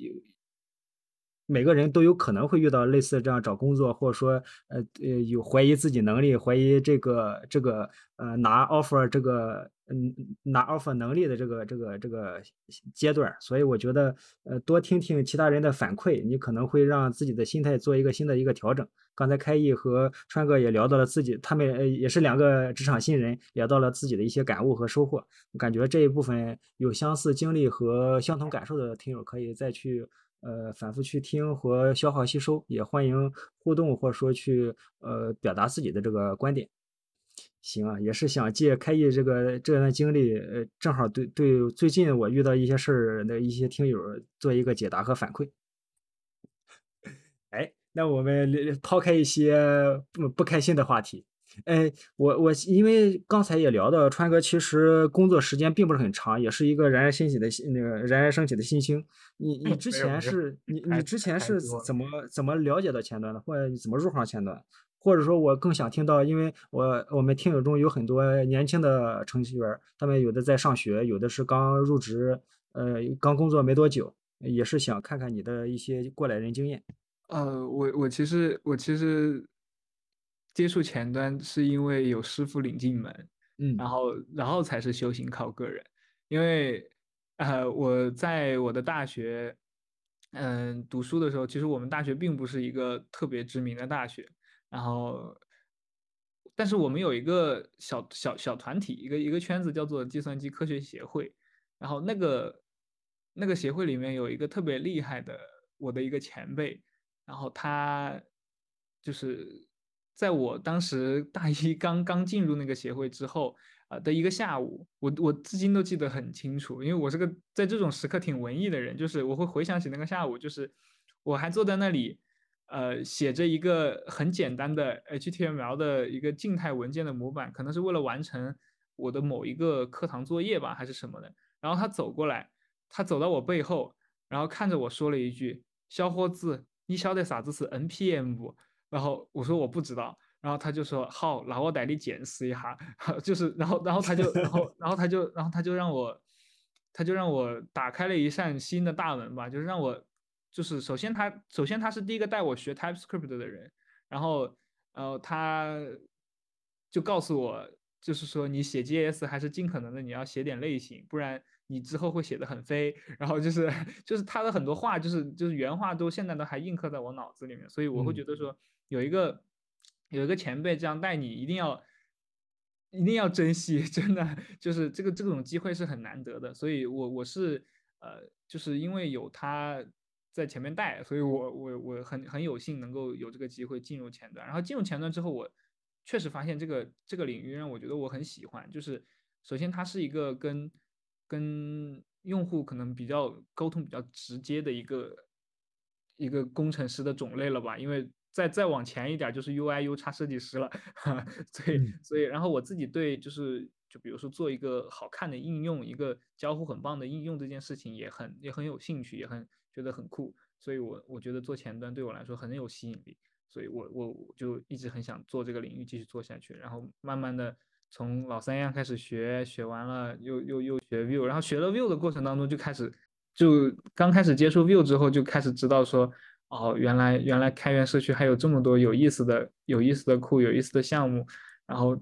每个人都有可能会遇到类似这样找工作，或者说，有怀疑自己能力，怀疑拿 offer 拿 offer 能力的这个阶段。所以我觉得，多听听其他人的反馈，你可能会让自己的心态做一个新的一个调整。刚才开毅和川哥也聊到了自己，他们也是两个职场新人，聊到了自己的一些感悟和收获。我感觉这一部分有相似经历和相同感受的听友，可以再去反复去听和消化吸收，也欢迎互动或者说去表达自己的这个观点。行啊，也是想借开毅这段经历，正好对最近我遇到一些事儿的一些听友做一个解答和反馈。哎，那我们抛开一些不开心的话题。哎，我因为刚才也聊到川哥，其实工作时间并不是很长，也是一个冉冉升起的新星。你之前是你之前是怎么了解到前端的，或者怎么入行前端？或者说，我更想听到，因为我们听友中有很多年轻的程序员，他们有的在上学，有的是刚入职，刚工作没多久，也是想看看你的一些过来人经验。 我其实接触前端是因为有师傅领进门，然后才是修行靠个人。因为我在我的大学读书的时候，其实我们大学并不是一个特别知名的大学，然后但是我们有一个小团体，一个圈子叫做计算机科学协会，然后那个协会里面有一个特别厉害的我的一个前辈。然后他就是在我当时大一刚进入那个协会之后的一个下午，我至今都记得很清楚，因为我是个在这种时刻挺文艺的人，就是我会回想起那个下午，就是我还坐在那里，写着一个很简单的 HTML 的一个静态文件的模板，可能是为了完成我的某一个课堂作业吧，还是什么的。然后他走过来，他走到我背后，然后看着我说了一句：“小伙子，你晓得啥子是 NPM 不？”然后我说我不知道，然后他就说好，那我带你见识一下，就是然后他就让我打开了一扇新的大门吧，就是让我就是首先他是第一个带我学 TypeScript 的人，然后他就告诉我，就是说你写 JS 还是尽可能的你要写点类型，不然你之后会写的很飞。然后就是他的很多话就是原话都现在都还印刻在我脑子里面，所以我会觉得说有一个前辈这样带你，一定要珍惜，真的就是这种机会是很难得的，所以我是就是因为有他在前面带，所以我很有幸能够有这个机会进入前端，然后进入前端之后，我确实发现这个领域让我觉得我很喜欢，就是首先它是一个跟用户可能沟通比较直接的一个工程师的种类了吧，因为再往前一点就是 UI/UX 设计师了，所以然后我自己对就比如说做一个好看的应用，一个交互很棒的应用这件事情也很有兴趣，也很觉得很酷，所以我觉得做前端对我来说很有吸引力，所以我就一直很想做这个领域继续做下去，然后慢慢的从老三样开始学完了又学 Vue，然后学了 Vue 的过程当中就刚开始接触 Vue 之后就开始知道说哦，原来开源社区还有这么多有意思的库，有意思的项目，然后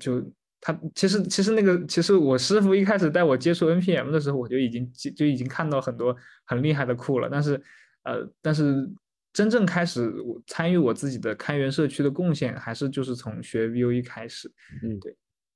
其实我师傅一开始带我接触 NPM 的时候，我就已经看到很多很厉害的库了，但是真正开始我参与我自己的开源社区的贡献，还是就是从学 Vue 开始，对。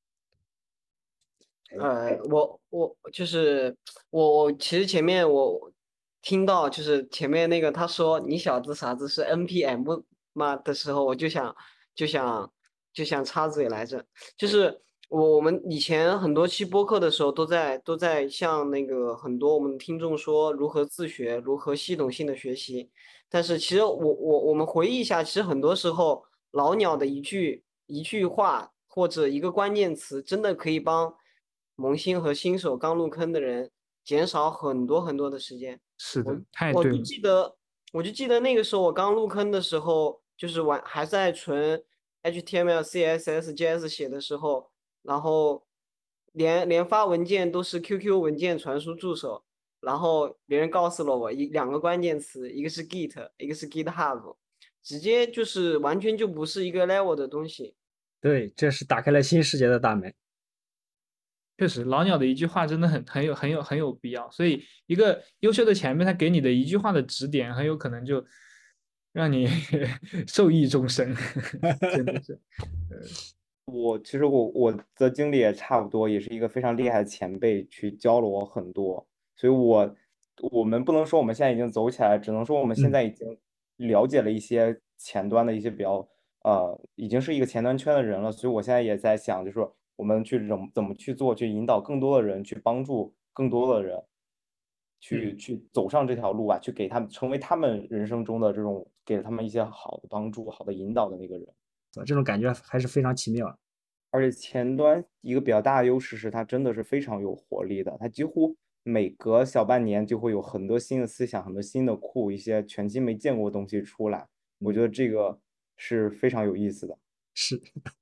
我就是我其实前面我听到就是前面那个他说你小子啥子是 NPM 吗的时候，我就想就想插嘴来着，就是我们以前很多期播客的时候都在向那个很多我们听众说如何自学，如何系统性的学习，但是其实我们回忆一下，其实很多时候老鸟的一句话或者一个关键词，真的可以帮萌新和新手刚入坑的人减少很多很多的时间。 是的， 我我就太对了。 记得那个时候我刚入坑的时候，就是还在纯 HTML、CSS、JS 写的时候，然后连发文件都是 QQ 文件传输助手，然后别人告诉了我两个关键词，一个是 Git，一个是 GitHub，直接就是完全就不是一个 level 的东西。 对，这是打开了新世界的大门。 确实，老鸟的一句话真的很有必要，所以一个优秀的前辈，他给你的一句话的指点，很有可能就让你受益终生，真的是。 其实我的经历也差不多，也是一个非常厉害的前辈去教了我很多，所以我们不能说我们现在已经走起来，只能说我们现在已经了解了一些前端的一些比较已经是一个前端圈的人了，所以我现在也在想，就是说我们怎么去做，去引导更多的人，去帮助更多的人，去走上这条路吧，去给他们成为他们人生中的这种给了他们一些好的帮助、好的引导的那个人。 这种感觉还是非常奇妙。 而且前端一个比较大的优势是它真的是非常有活力的，它几乎每隔小半年就会有很多新的思想、很多新的库、一些全新没见过的东西出来。我觉得这个是非常有意思的。 是，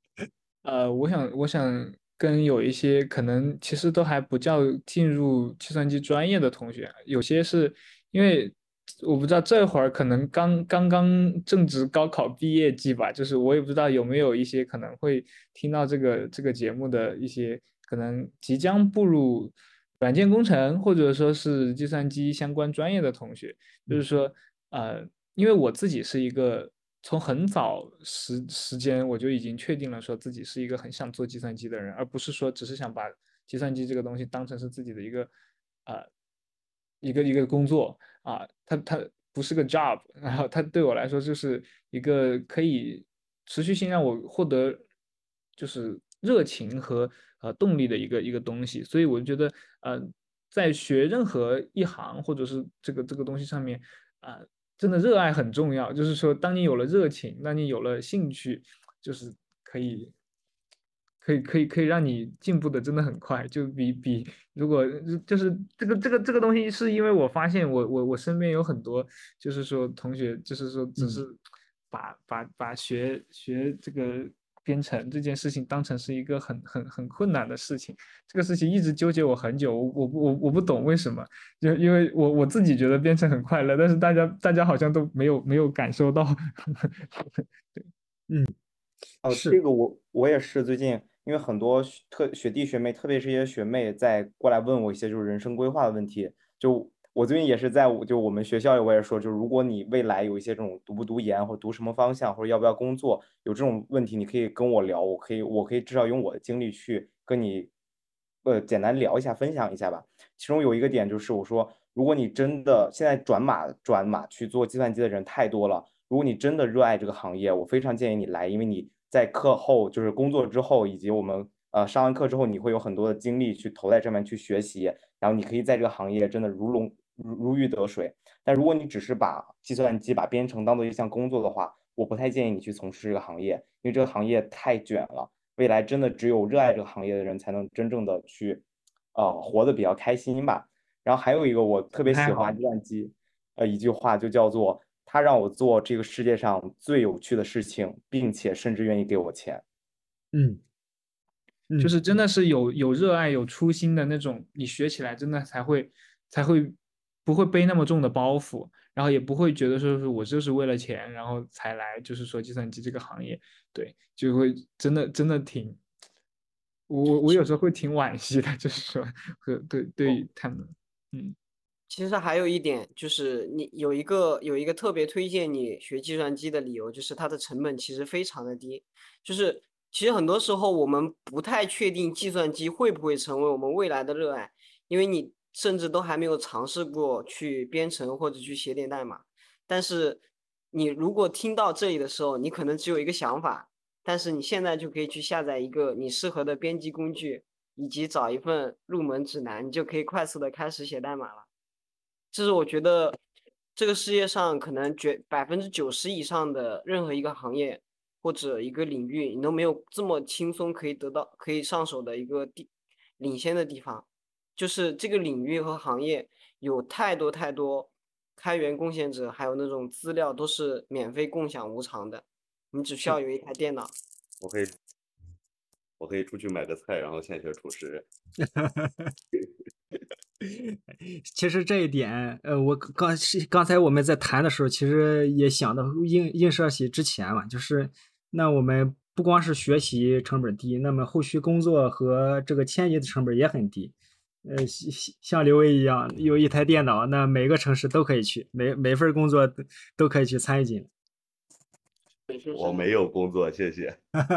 我想跟有一些可能其实都还不叫进入计算机专业的同学，有些是因为我不知道这会儿可能刚正值高考毕业季吧，就是我也不知道有没有一些可能会听到这个节目的一些可能即将步入软件工程或者说是计算机相关专业的同学，就是说因为我自己是一个。从很早时间我就已经确定了，说自己是一个很想做计算机的人，而不是说只是想把计算机这个东西当成是自己的一个工作啊，它不是个 job，然后它对我来说就是一个可以持续性让我获得就是热情和动力的一个东西。所以我觉得在学任何一行或者是这个东西上面真的热爱很重要。就是说，当你有了热情，当你有了兴趣，就是可以让你进步的真的很快。就比如果就是这个东西，是因为我发现我身边有很多就是说同学，就是说只是把学这个编程这件事情当成是一个很困难的事情。这个事情一直纠结我很久，我不懂为什么。就因为我自己觉得编程很快乐，但是大家好像都没有感受到。对， 这个我也是最近，因为很多学弟学妹，特别是一些学妹在过来问我一些就是人生规划的问题。就我最近也是就我们学校里我也说，就如果你未来有一些这种读不读研或者读什么方向或者要不要工作，有这种问题你可以跟我聊，我可以至少用我的经历去跟你简单聊一下分享一下吧。其中有一个点就是我说，如果你真的现在转码去做计算机的人太多了，如果你真的热爱这个行业，我非常建议你来，因为你在课后就是工作之后，以及我们上完课之后，你会有很多的精力去投在上面去学习，然后你可以在这个行业真的如鱼得水。但如果你只是把计算机、把编程当做一项工作的话，我不太建议你去从事这个行业，因为这个行业太卷了。未来真的只有热爱这个行业的人才能真正的去活得比较开心吧。然后还有一个我特别喜欢计算机一句话，就叫做他让我做这个世界上最有趣的事情，并且甚至愿意给我钱。 就是真的是有热爱有初心的那种，你学起来真的才会不会背那么重的包袱，然后也不会觉得说是我就是为了钱然后才来就是说计算机这个行业。对，就会真的挺我有时候会挺惋惜的，就是说对他们。 其实还有一点就是你有一个特别推荐你学计算机的理由，就是它的成本其实非常的低。就是其实很多时候我们不太确定计算机会不会成为我们未来的热爱，因为你甚至都还没有尝试过去编程或者去写点代码。但是你如果听到这里的时候，你可能只有一个想法，但是你现在就可以去下载一个你适合的编辑工具，以及找一份入门指南，你就可以快速的开始写代码了。这是我觉得这个世界上可能90%以上的任何一个行业或者一个领域，你都没有这么轻松可以上手的一个领先的地方。就是这个领域和行业有太多开源贡献者，还有那种资料都是免费共享无偿的，你只需要有一台电脑。 我可以出去买个菜，然后现学厨师。 其实这一点，我刚才我们在谈的时候，其实也想到映射起之前嘛，就是那我们不光是学习成本低，那么后续工作和这个迁移的成本也很低。像刘威一样有一台电脑，那每个城市都可以去，每份工作都可以去参与进来。 我没有工作，谢谢。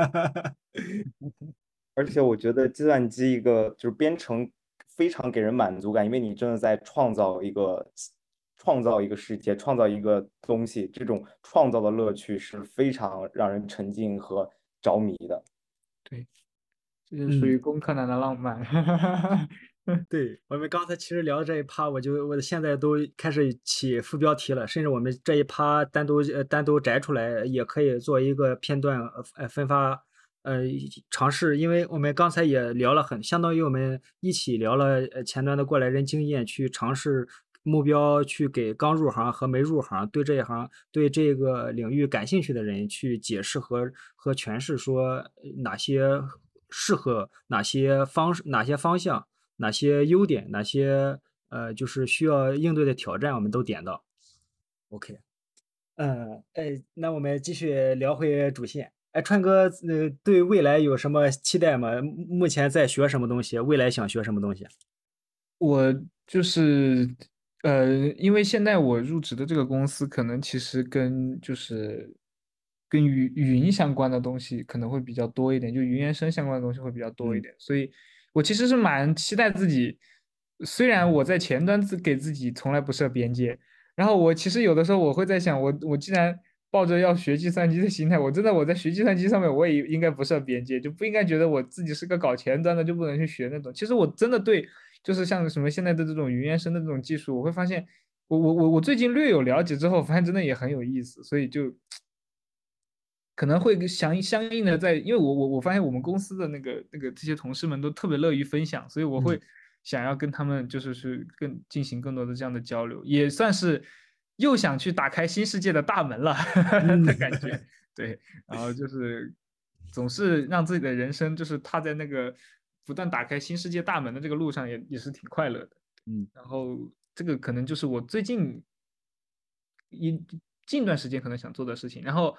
而且我觉得计算机一个就是编程非常给人满足感，因为你真的在创造一个世界，创造一个东西，这种创造的乐趣是非常让人沉浸和着迷的。 对，这是属于工科男的浪漫。 对，我们刚才其实聊的这一趴，我现在都开始起副标题了，甚至我们这一趴单独摘出来，也可以做一个片段分发尝试，因为我们刚才也聊了相当于我们一起聊了前端的过来人经验，去尝试目标去给刚入行和没入行对这一行对这个领域感兴趣的人去解释和诠释说哪些适合哪些方向。哪些优点，哪些就是需要应对的挑战，我们都点到。OK，那我们继续聊回主线。川哥，对未来有什么期待吗？目前在学什么东西？未来想学什么东西？ 我就是因为现在我入职的这个公司，可能其实跟云相关的东西可能会比较多一点，就云原生相关的东西会比较多一点，所以我其实是蛮期待自己。虽然我在前端给自己从来不设边界，然后我其实有的时候我会在想，我既然抱着要学计算机的心态，我在学计算机上面我也应该不设边界，就不应该觉得我自己是个搞前端的就不能去学那种。其实我真的对，就是像什么现在的这种云原生的这种技术，我会发现我最近略有了解之后，发现真的也很有意思，所以就可能会相应的因为我发现我们公司的那个这些同事们都特别乐于分享，所以我会想要跟他们就是进行更多的这样的交流，也算是又想去打开新世界的大门了的感觉。对，然后就是总是让自己的人生就是踏在那个不断打开新世界大门的这个路上也是挺快乐的。然后这个可能就是我最近近段时间可能想做的事情。然后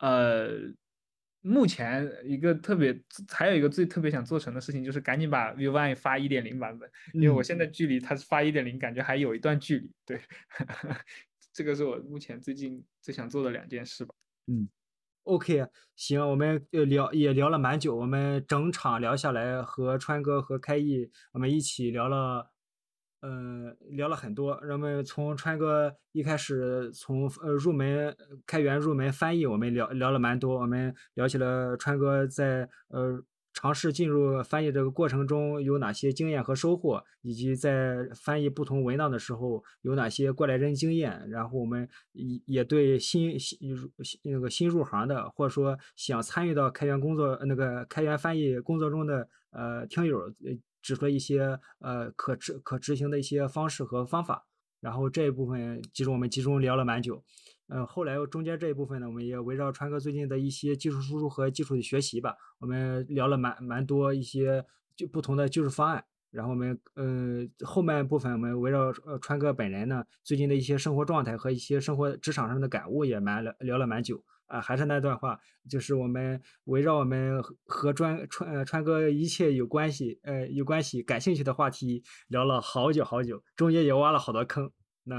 目前还有一个特别想做成的事情，就是赶紧把 Vue 发 1.0 版本，因为我现在距离它发 1.0 感觉还有一段距离。对，这个是我目前最近最想做的2件事吧。 OK， 行，我们聊了蛮久，我们整场聊下来和川哥和开毅我们一起聊了很多。我们从川哥一开始从开源入门翻译，我们聊了蛮多。我们聊起了川哥在尝试进入翻译这个过程中有哪些经验和收获，以及在翻译不同文档的时候有哪些过来人经验。然后我们也对新入行的，或者说想参与到开源翻译工作中的听友指出了一些可执行的一些方式和方法。然后这一部分我们集中聊了蛮久。后来中间这一部分呢，我们也围绕川哥最近的一些技术输出和技术的学习吧，我们聊了蛮多一些不同的技术方案。然后我们后半部分我们围绕川哥本人呢最近的一些生活状态和一些职场上的感悟也聊了蛮久。还是那段话，就是我们围绕我们和川哥一切有关系感兴趣的话题聊了好久，中间也挖了好多坑。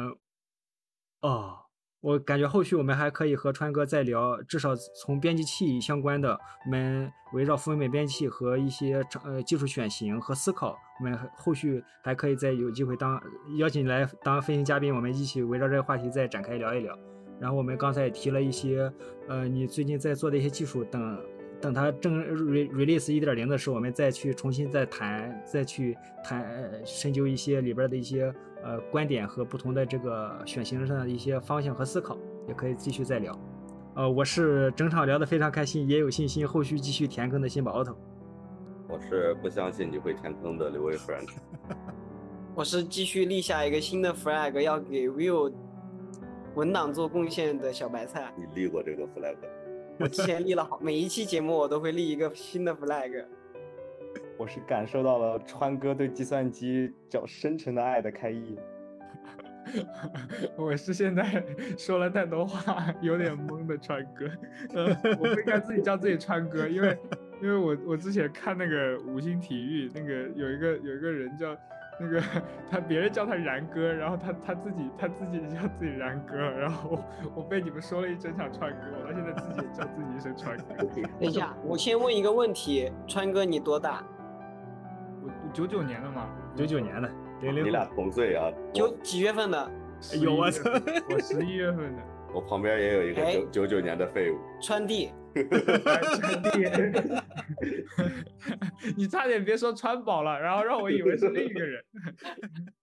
我感觉后续我们还可以和川哥再聊，至少从编辑器相关的，我们围绕文本编辑器和一些技术选型和思考，我们后续还可以再有机会邀请你来当飞行嘉宾，我们一起围绕这个话题再展开聊一聊。然后我们刚才也提了一些你最近在做的一些技术，等它正 release 1.0 的时候，我们再去重新再去深究一些里边的一些观点和不同的这个选型上的一些方向和思考，也可以继续再聊。我是整场聊得非常开心，也有信心后续继续填坑的新宝头。 我是不相信你会填坑的刘伟 friend。 我是继续立下一个新的 flag， 要给 Vue 文档做贡献的小白菜。 你立过这个 flag？ 我之前立了每一期节目我都会立一个新的 flag。 我是感受到了川哥对计算机较深沉的爱的开毅。 我是现在说了太多话有点懵的川哥。我不应该自己叫自己川哥，因为我之前看那个五星体育，那个有一个人叫那个别人叫他然哥，然后他自己叫自己然哥，然后我被你们说了一整场川哥，我到现在自己也叫自己一声川哥。 等一下，我先问一个问题，川哥你多大？ 我99年的嘛 ，99年的，00。 你俩同岁啊？ 几月份的？ 有啊， 我11月份的。 我旁边也有一个99年的废物。 川弟。 川弟。你差点别说川宝了，然后让我以为是另一个人。